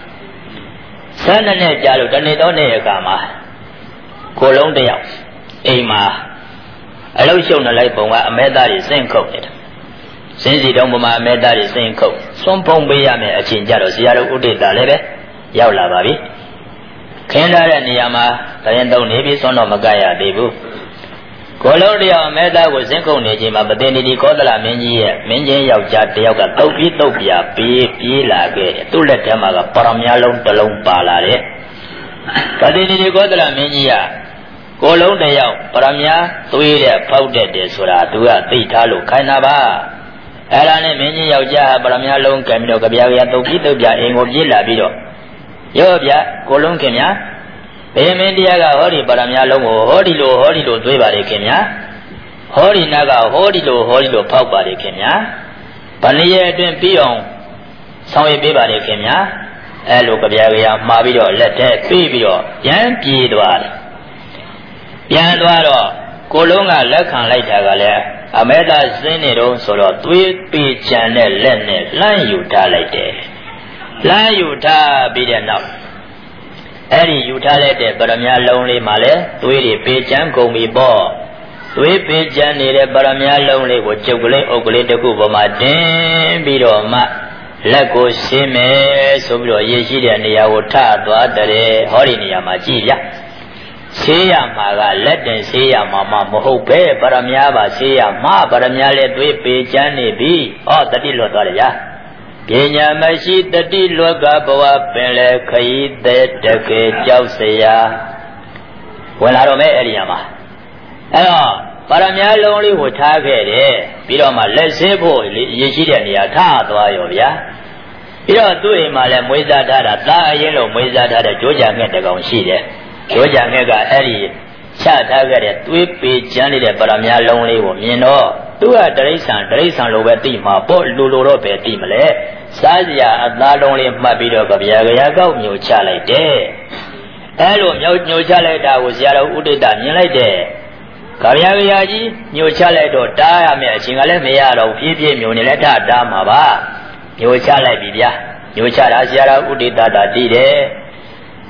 12နှစ်ကြာလို့တနေ့တော့နေ့အခါမှာကိုလုံးတယောက်အိမ်မှာအလုံးရှုံနေလိုက်ပုံကအမဲသားတွေစင့်ခုတ်နေတာစင်းစီတုံးပေါ်မှာအမဲသားတွေစင့်ခုတ်စွန့်ဖုံးပေးရမယ်အချိန်ကြတော့ဆရာတော်ဥဒိတလည်းပဲရောက်လာပါပြီခင်းထားတဲ့နေရာမှာတရင်တုံးနေပြီးစွန့်တော့မကရသေးဘူးကိုလုံးတယောက်အမဲသားကိုစင့်ခုတ်နေချိန်မှာပတိနီဒီကောသလမင်းကြီးရဲ့မင်းချင်းယောက်ျားတယောက်ကတုတ်ပြီးတုတ်ပြပြေးလာခဲ့တယ်သူ့လက်ထဲမှာကပရမ ्या လုံးတစ်လုံးပါလာတယ်ပတိနီဒီကောသလမင်းကြီးကကိုလုံးတယောက်ပရမ ्या သွေးတဲ့ဖောက်တဲ့တယ်ဆိုတာသူကသိထားလို့ခိုင်းတာပါအဲ့ဒါနဲ့မင်းကြီးယောက်ျားပရမ ्या လုံးကံပြီးတော့ကြပြားတုတ်ပြီးတုတ်ပြအိမ်ကိုပြေးလာပြီးတော့ရောဗျကိုလုံးခင်ဗျာဘေမင်းတရားကဟောဒီပရမ ्या လုံးကိုဟောဒီလိုသွေးပါလေခင်ဗျာဟောဒီနာကဟောဒီလိုဖောက်ပါလေခင်ဗျာဗဏ္ဍရဲ့အတွင်းပြီးအောင်ဆောင်ရွက်ပေးပါလေခင်ဗျာအဲ့လိုကြပြားမှာပြီးတော့လက်ထဲပြီးပြီးတော့ရမ်းပြေးသွားတယ်ပြန်သွားတော့ကိုလုံးကလက်ခံလိုက်တာကလည်းအမဲသားစင်းနေတော့ဆိုတော့သွေးပေချံတဲ့လက်နဲ့လှမ်းယူထားလိုက်တယ်လှမ်းယူထားပြီးတဲ့နောက်အဲ့ဒီယူထားလိုက်တဲ့ပရမ ्या လုံးလေးမှာလည်းသွေးတွေပေချံကုန်ပြီပေါ့သွေးပေချံနေတဲ့ပရမ ्या လုံးလေးကိုကျုပ်ကလေးအုပ်ကလေးတစ်ခုပေါ်မှာတင်ပြီးတော့မှလက်ကိုရှင်းမယ်ဆိုပြီးတော့ရည်ရှိတဲ့နေရာကိုထသွားတယ်ဟောဒီနေရာမှာကြည့်ဗျဆေးရမှာကလက်တင်ဆေးရမှာမဟုတ်ပဲပရမ ्या ပါဆေးရမှာပရမ ्या လည်းသွေးပေချမ်းနေပြီဟောတတိလွတ်သွားတယ်ဗျာပညာမရှိတတိလွတ်ကဘဝပင်လေခရီးတဲ့တကယ်ကြောက်เสียဝင်လာတော့မဲအဲ့ဒီမှာအဲ့တော့ပရမ ्या လုံးလေးကိုထားခဲ့တယ်ပြီးတော့မှလက်ဆေးဖို့ရည်ရှိတဲ့နေရာထားသွားရောဗျာပြီးတော့သူ့အိမ်မှာလည်းမွေးစားထားတာသားအရင်လို့မွေးစားထားတဲ့ကြိုးကြငှက်တကောင်ရှိတယ်ကြိုးကြငှက်ကအဲ့ဒီချထားခဲ့တဲ့သွေးပေချမ်းနေတဲ့ပရမ ्या လုံးလေးကိုမြင်တော့သူကတရိษံလိုပဲသိမှာပေါ့လူလိုတော့ပဲသိမလဲစားစရာအသားလုံးလေးမှတ်ပြီးတော့ကြပြာကောက်မျိုးချလိုက်တယ်အဲ့လိုမျိုးချလိုက်တာကိုဆရာတော်ဥဒိတမြင်လိုက်တယ်ကြပြာကြီးမျိုးချလိုက်တော့တားရမယ်အချိန်ကလည်းမရတော့ဖြည်းဖြည်းမျိုးနေလည်းတားမှာပါမျိုးချလိုက်ပြီဗျာမျိုးချတာဆရာတော်ဥဒိတတာတည်တယ်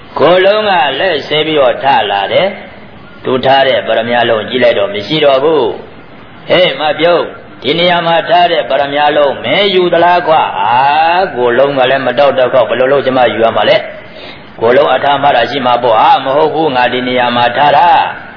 ကိုလုံးကလက်ဆေးပြီးတော့ထလာတယ်သူထားတဲ့ပရမ ्या လုံးကြည့်လိုက်တော့မရှိတော့ဘူးဟေးမပြုတ်ဒီနေရာမှာထားတဲ့ပရမ ्या လုံးမဲယူသလားကွာကိုလုံးကလည်းမတော့တော့ဘယ်လိုလုပ်ကျမယူရမှာလဲကိုလုံးအထာမတာရှိမှာပေါ့မဟုတ်ဘူးငါဒီနေရာမှာထားတာ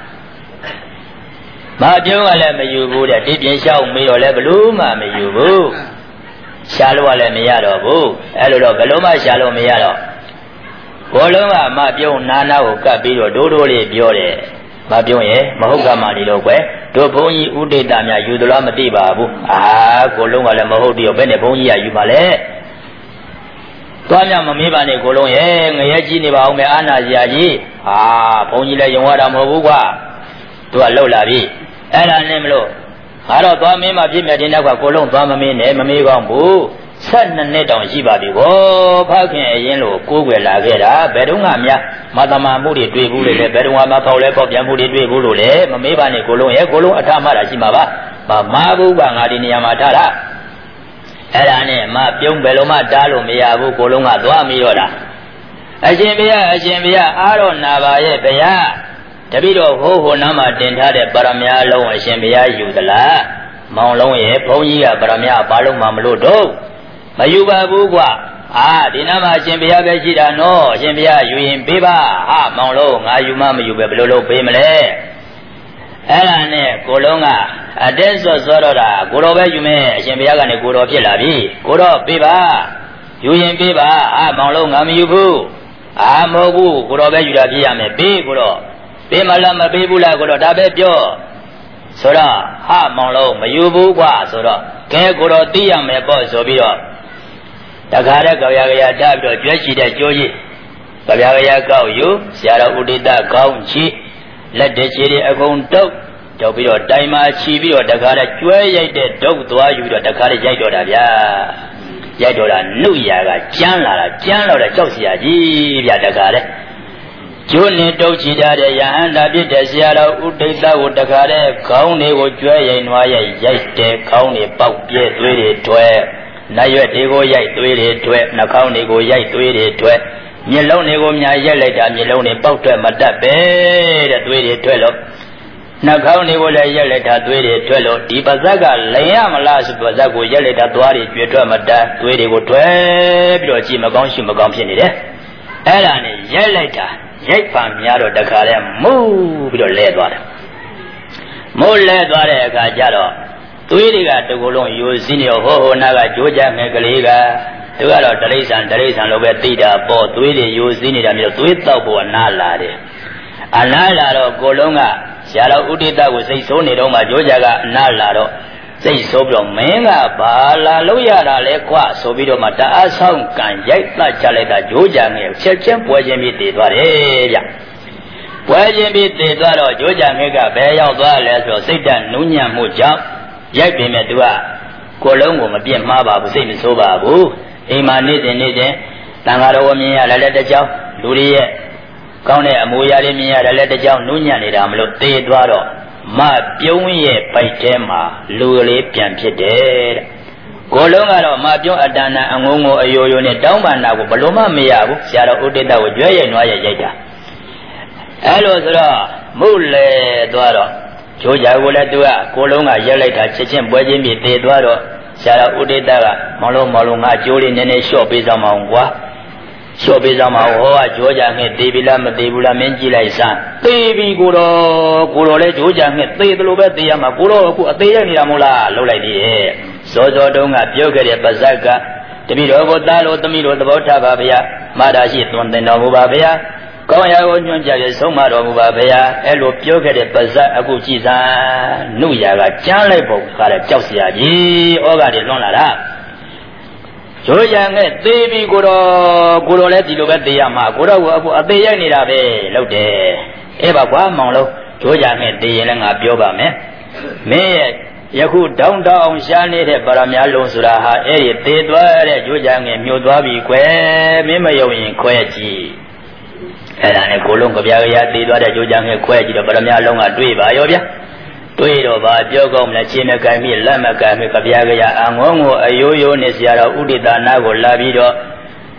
မပြုံးကလည်းမယူဘူးတဲ့ဒီပြင်လျှောက်မေးတော့လည်းဘလို့မှမယူဘူးရှာလို့ကလည်းမရတော့ဘူးအဲ့လိုတော့ဘလို့မှရှာလို့မရတော့ကိုလုံးကမပြုံးနာနာကိုကပ်ပြီးတော့ဒိုးဒိုးလေးပြောတယ်မပြုံးရဲ့မဟုတ်ကမှနေတော့ကွယ်တို့ဘုန်းကြီးဥဒိတများယူသလားမသိပါဘူးကိုလုံးကလည်းမဟုတ်တယ်ဘယ်နဲ့ဘုန်းကြီးကယူပါလဲသွားမြမမေးပါနဲ့ကိုလုံးရဲ့ငရဲကြီးနေပါအောင်မယ်အာနာစရာကြီးဘုန်းကြီးလည်းယုံရတာမဟုတ်ဘူးကွာသူကလှုပ်လာပြီအဲ့ဒါနဲ့မလို့ငါတော့သွားမင်းမဖြစ်မြတ်တဲ့နောက်ကကိုလုံးသွားမမင်းနဲ့မမေးကောင်းဘူး12နှစ်တောင်ရှိပါပြီကိုဖခင်အရင်လို့ကိုးကွယ်လာခဲ့တာဘယ်တော့မှများမသမမှုတွေတွေ့ဘူးလေဘယ်တော့မှပေါက်လဲပေါက်ပြန်မှုတွေတွေ့ဘူးလို့လေမမေးပါနဲ့ကိုလုံးရဲ့ကိုလုံးအထမတာရှိမှာပါမဘူးကငါဒီနေရာမှာထားတာအဲ့ဒါနဲ့မပြုံးဘယ်လိုမှတားလို့မရဘူးကိုလုံးကသွားမိတော့တာအရှင်ဘုရားအားတော့နာပါရဲ့ဘုရားတပိတော့ဟိုနားမှာတင်ထားတဲ့ပရမ ्या လုံးအရှင်ဘုရားယူသလားမောင်လုံးရဲ့ဘုန်းကြီးကပရမ ्या ဘာလို့မှမလို့တော့မယူပါဘူးကွာဒီနားမှာအရှင်ဘုရားပဲရှိတာနော်အရှင်ဘုရားယူရင်ပေးပါမောင်လုံးငါယူမှမယူပဲဘယ်လိုလုပ်ပေးမလဲအဲ့ဒါနဲ့ကိုလုံးကအတက်စောတော့တာကိုတော်ပဲယူမယ်အရှင်ဘုရားကနေကိုတော်ဖြစ်လာပြီကိုတော်ပေးပါယူရင်ပေးပါမောင်လုံးငါမယူဘူးမဟုတ်ဘူးကိုတော်ပဲယူတာဖြစ်ရမယ်ပေးကိုတော်ပေးမလားမပေးဘူးလားကိုတော့ဒါပဲပြောဆိုတော့မောင်လုံးမယူဘူးကွာဆိုတော့ကဲကိုတော့သိရမယ်ပေါ့ဆိုပြီးတော့တခါတည်းကြော်ရကြရထားပြီးတော့ကြွက်ရှိတဲ့ကြိုးကြီးကြော်ရကြကောက်ယူဆရာတော်ဥဒိတကောင်းချီလက်တချီတွေအကုန်တုပ်ပြီးတော့တိုင်မှာချီပြီးတော့တခါတည်းကျွဲရိုက်တဲ့ဒုတ်သွားယူပြီးတော့တခါတည်းရိုက်တော့တာဗျာရိုက်တော့တာနှုတ်ရာကကျန်းလာတာကျန်းတော့တဲ့ကြောက်စရာကြီးဗျာတခါတည်းကျိုးနေတုတ်ချီထားတဲ့ယဟန္တာဖြစ်တဲ့ဆရာတော်ဥဒိတကိုတခါတည်းခေါင်းတွေကိုကျွဲရိန်နွားရိုက်တဲ့ခေါင်းတွေပေါက်ပြဲသွေးတွေထွက်နတ်ရွက်တွေကိုရိုက်သွေးတွေထွက်နှာခေါင်းတွေကိုရိုက်သွေးတွေထွက်မျက်လုံးတွေကိုများရိုက်လိုက်တာမျက်လုံးတွေပေါက်ထွက်မတတ်ပဲတဲ့သွေးတွေထွက်လို့နှာခေါင်းတွေကိုလည်းရိုက်လိုက်တာသွေးတွေထွက်လို့ဒီပါဇက်ကလိန်ရမလားဆိုပါဇက်ကိုရိုက်လိုက်တာသွားတွေကျွေထွက်မတတ်သွေးတွေကိုထွက်ပြီးတော့ကြည့်မကောင်းရှုမကောင်းဖြစ်နေတယ်အဲ့ဒါနဲ့ရိုက်လိုက်တာရိုက်ပါများတော့တခါလဲမူးပြီးတော့လဲသွားတယ်မိုးလဲသွားတဲ့အခါကျတော့သွေးတွေကတကူလုံးယူစင်းနေဟိုနာကကြိုးကြမယ်ကလေးကသူကတော့တရိษံလို့ပဲသိတာပေါ့သွေးတွေယူစင်းနေတာမျိုးသွေးတောက်ဖို့အနာလာတယ်အနာလာတော့ကိုလုံးကဆရာတော်ဥဒိတကိုစိတ်ဆိုးနေတော့မှကြိုးကြကအနာလာတော့စိတ်ဆိုးပြီးတော့မင်းကဘာလာလို့ရတာလဲကွဆိုပြီးတော့မှတအားဆောင်ကံရိုက်တတ်ချလိုက်တာကြိုးကြငယ်ချက်ချင်းပွဲချင်းပြီးတည်သွားတယ်ဗျပွဲချင်းပြီးတည်သွားတော့ကြိုးကြငယ်ကဘယ်ရောက်သွားလဲဆိုတော့စိတ်ဓာတ်နူးညံ့မှုကြောင့်ရိုက်ပင်မဲ့သူကကိုလုံးကိုမပြစ်မှားပါဘူးစိတ်မဆိုးပါဘူးအိမ်မှာနေ့စဉ်တန်ဃာတော်ကိုမြင်ရလည်းတစ်ကြောင်းလူတွေရဲ့ကောင်းတဲ့အမူအရာတွေမြင်ရတယ်လည်းတစ်ကြောင်းနူးညံ့နေတာမလို့တည်သွားတော့မပြုံးရဲ့ပိုက်ထဲမှာလူကလေးပြန်ဖြစ်တယ်တဲ့ကိုလုံးကတော့မပြုံးအတဏ္ဍအငုံငိုအယိုယိုနဲ့တောင်းပန်တာကိုဘလို့မှမရဘူးဆရာတော်ဥဒိတကိုကြွဲရိုက်နွားရိုက်တာအဲ့လိုဆိုတော့မှုလေသွားတော့ကြိုးကြကိုလည်းသူကကိုလုံးကရက်လိုက်တာချက်ချင်းပွဲချင်းပြီးတည်သွားတော့ဆရာတော်ဥဒိတကမောင်လုံးငါကြိုးလေးနည်းနည်းလျှော့ပေးစမ်းမအောင်ကွာလျှော့ပေးစမ်းမအောင်ဟောကကြိုးကြငှက်သေးပြီလားမသေးဘူးလားမင်းကြည့်လိုက်စမ်းသေးပြီကိုတော်လည်းကြိုးကြငှက်သေးတယ်လို့ပဲသေးရမှာကိုတော်အခုအသေးရနေတာမဟုတ်လားလှုပ်လိုက်သေးရဲ့စောစောတုန်းကပြောခဲ့တဲ့ပါဇက်ကတပိတော်ကိုသားလို့သမီးတို့သဘောထားပါဗျာမာတာရှိသွန်သင်တော်မူပါဗျာကောင်းရာကိုညွှန်ကြားရဆုံးမတော်မူပါဗျာအဲ့လိုပြောခဲ့တဲ့ပါဇက်အခုကြည်စမ်းနှုတ်ရာကကြမ်းလိုက်ပုံကလည်းကြောက်စရာကြီးဩဃတွေလွန်လာတာကြိုးရံနဲ့သေးပြီကိုတော်လည်းဒီလိုပဲသေးရမှာကိုတော်ကအခုအသေးရိုက်နေတာပဲလို့တယ်အဲ့ပါကွာမောင်လုံးကြိုးရံနဲ့သေးရင်လည်းငါပြောပါမယ်မင်းရဲ့ယခုတောင်းတအောင်ရှားနေတဲ့ပါရမ ्या လုံးဆိုတာဟာအဲ့ဒီသေးသွားတဲ့ကြိုးရံနဲ့မြို့သွားပြီကွယ်မင်းမယုံရင်ခွဲကြည့်အဲ့ဒါနဲ့ကိုလုံးကြပြကြရသေးသွားတဲ့ကြိုးရံနဲ့ခွဲကြည့်တော့ပါရမ ्या လုံးကတွေးပါရောဗျာတွေးတော့ဗာပြောကောင်းမလားခြေမကန်မိလက်မကန်မိကြပြကြရအငုံကိုအယိုးယိုးနဲ့ဆရာတော်ဥဒိတနာကိုလာပြီးတော့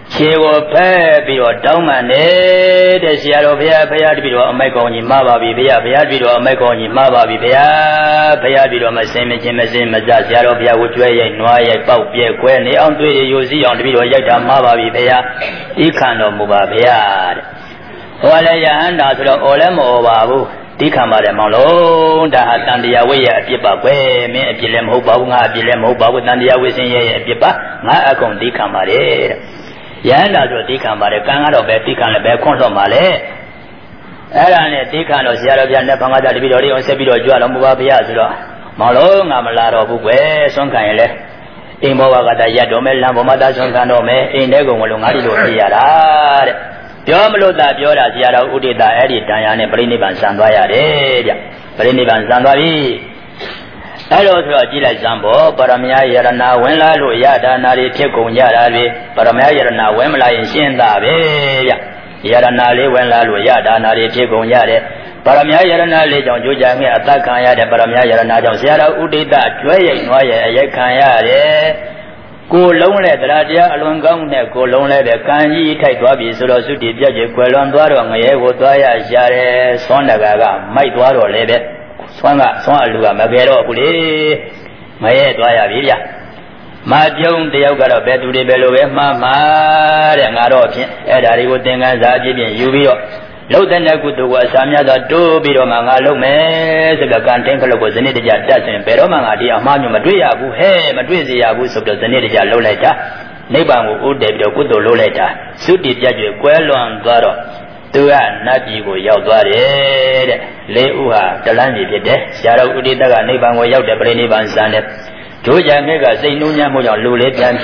Chigo Pepio, Domane, the Sierra Pia, Payadiro, Amaconi, Mababi, Pia, Payadiro, Amaconi, Mababi, Pia, Payadiro, Massime, Sierra Pia, which way, Noya, Pau, Pia, Quen, the Andre, you see on the video, Yata, Mababi, Pia, Icano, Mubabia. Olaya and Asura Olemo, Babu, Ticamare Malo, Tandia way at Pipa, where me a Pilem Hoba, Pilem Hoba, with Tandia within a Pipa, Maacon Dicamare. Yanda to Dicamare, Kangaro, Betican, Beconso Male. Eran Ticano, Sierra Piana, Pangada, Video, Sebiro, Jualamuba Piazzo, Malo, Namalaro, Bue, Soncaile. In Bovagata Yadome, Lambomada, Soncanome, in Nego, Molungari, Yara. Yomloda, Yora, Yara, Udita, Eddie, Diane, Briniban Sandwaya, Briniban Sandwavi. Hello, Gila Zambo, Paramia Yarana, Wenla, Yada, Nari, Teko, Yara, Paramia Yarana, Wemla in Shinda, Yarana, Wenla, Yada, Nari, Teko, Yare, Paramia Yarana, Legion, Jujami, Atakaya, Paramia Yarana, Sierra, Udita, Joy, Noya, Yakaya, Go lonely, the Radia, alone gone, go lonely, the Kanji, Taitwabi, Surosuti, Judge, Quelon, Dwaro, Mayego, Dwaya, Jare, Sonagaga, Maitwaro, Lebe. Swanga, Swaluga, Magero, Puli, Maye, Dwaya, Villa. Majum, the Yoga, Bedu de Belo, Mamma, and Aropi, Edari would think as I did in Uvio. Lotan could do what Samia do, Biromanga, Lome, the Gantanko was in it, Jatin, Peromanga, the Amanu Madria, who had Madrizia, who sort of the Nidja Loleta, Neban would David Kudo Loleta, Suti Judge, Quelon, Dwaro. Tua Najigo Yauare, Leua, the Landi Pede, Sierra Udita, Neban way out the Brany Van Sande, Joja Mega, say Nunya Moya Lulet and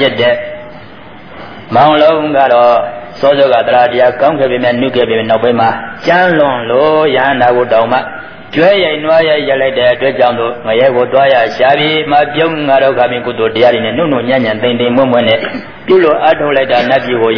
Piede, Mount Longaro, Sozoga Dradia, Conquering and Nuke Novema, Janlon Lo, Yana Wodoma, Joya Noya Yaleda, Dejando, Mayago Doya, Shavi, Majum Narogami Kudo, Diarin, and Nunu Yan and Tindi Mumone, Pulo Adoleta Najigo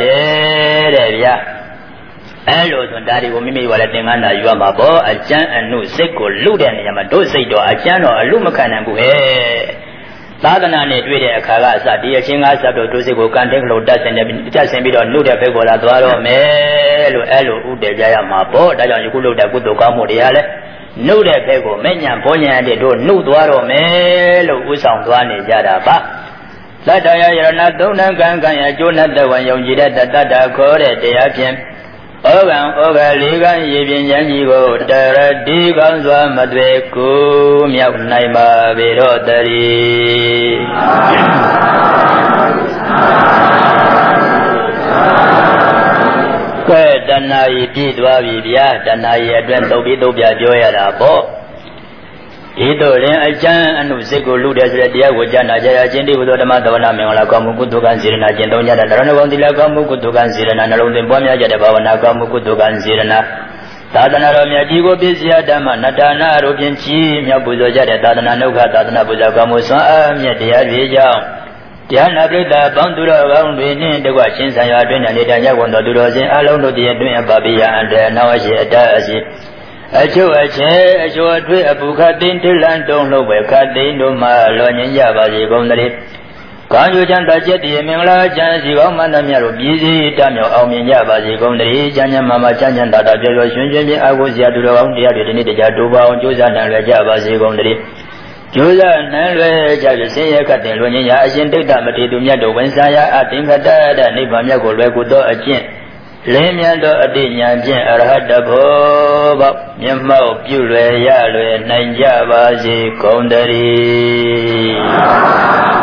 Yauare, Hello, Daddy, who made what I think I you are my boy, a jan and no sickle, Ludan, Yamado Sado, a jano, a lumacan and buhe. Ladana, Nedwida, Carasa, dear Chinga, Sato, Dosico, Canteclo, does and just send me on Luda Pegola, Dwaro, Melo, Elo, Ude, Jaya, my boy, that you could look at good Gamo, the Ale. No, that Pego, Menya, Ponya, and they don't know Dwaro, Melo, Usam, Duane, Jadaba. Sataya, not don't Ganga, Jonah, the one you did that Dada, Kore, the Apian. Oga Ligan Yibin Yanjigo, Dara Digan Madweku, Miak Naima Virotari. Danai Didwa Vibia, Danai Advento Bidobia Joya Bo. Ito rin ay dyan, ano, siguro ludes rin diya, wadyan na dyan, hindi ko doon naman tawa namin, wala kamu kutukan sila na dyan, tawa niya na naroon akong tila kamu kutukan sila na, naroon din po niya dyan, bawa na kamu kutukan sila na. Tata na rin niya, di ko bisya dama, natana rin pinchi, niya buzo dyan, tata na nuka, tata na buzo kamu sa niya, diya rijang. Diya na prita, bang duro, bang duwinin, dagwa, sinsan ya, duwin, nita niya, kung duro, sin, alaw no diya, duwin, babiya, ande, nawashi, atasi. A Joe, a tree, a Bukatin, Tilan, don't know where Katin, no ma, Lonin Yabasi, Gondari. Can you chant a jetty, Mingla, Jansi, Omanamia, busy, Tamio, Omin Yabasi, Gondari, Janya Mama, Janjan, Tata, Shunjin, I was Yadu, the other Jatuba, Josan, and Yabasi, Gondari. Josan, and Jabasi, Katin, Lonia, I sent the Damati to Yato, when Saya, I think that Nipamia could record a chin. Lemian do a dinyan, Arhadabo, Yammo, Pure, Yalwe, Nanja, Bazi, Kondari.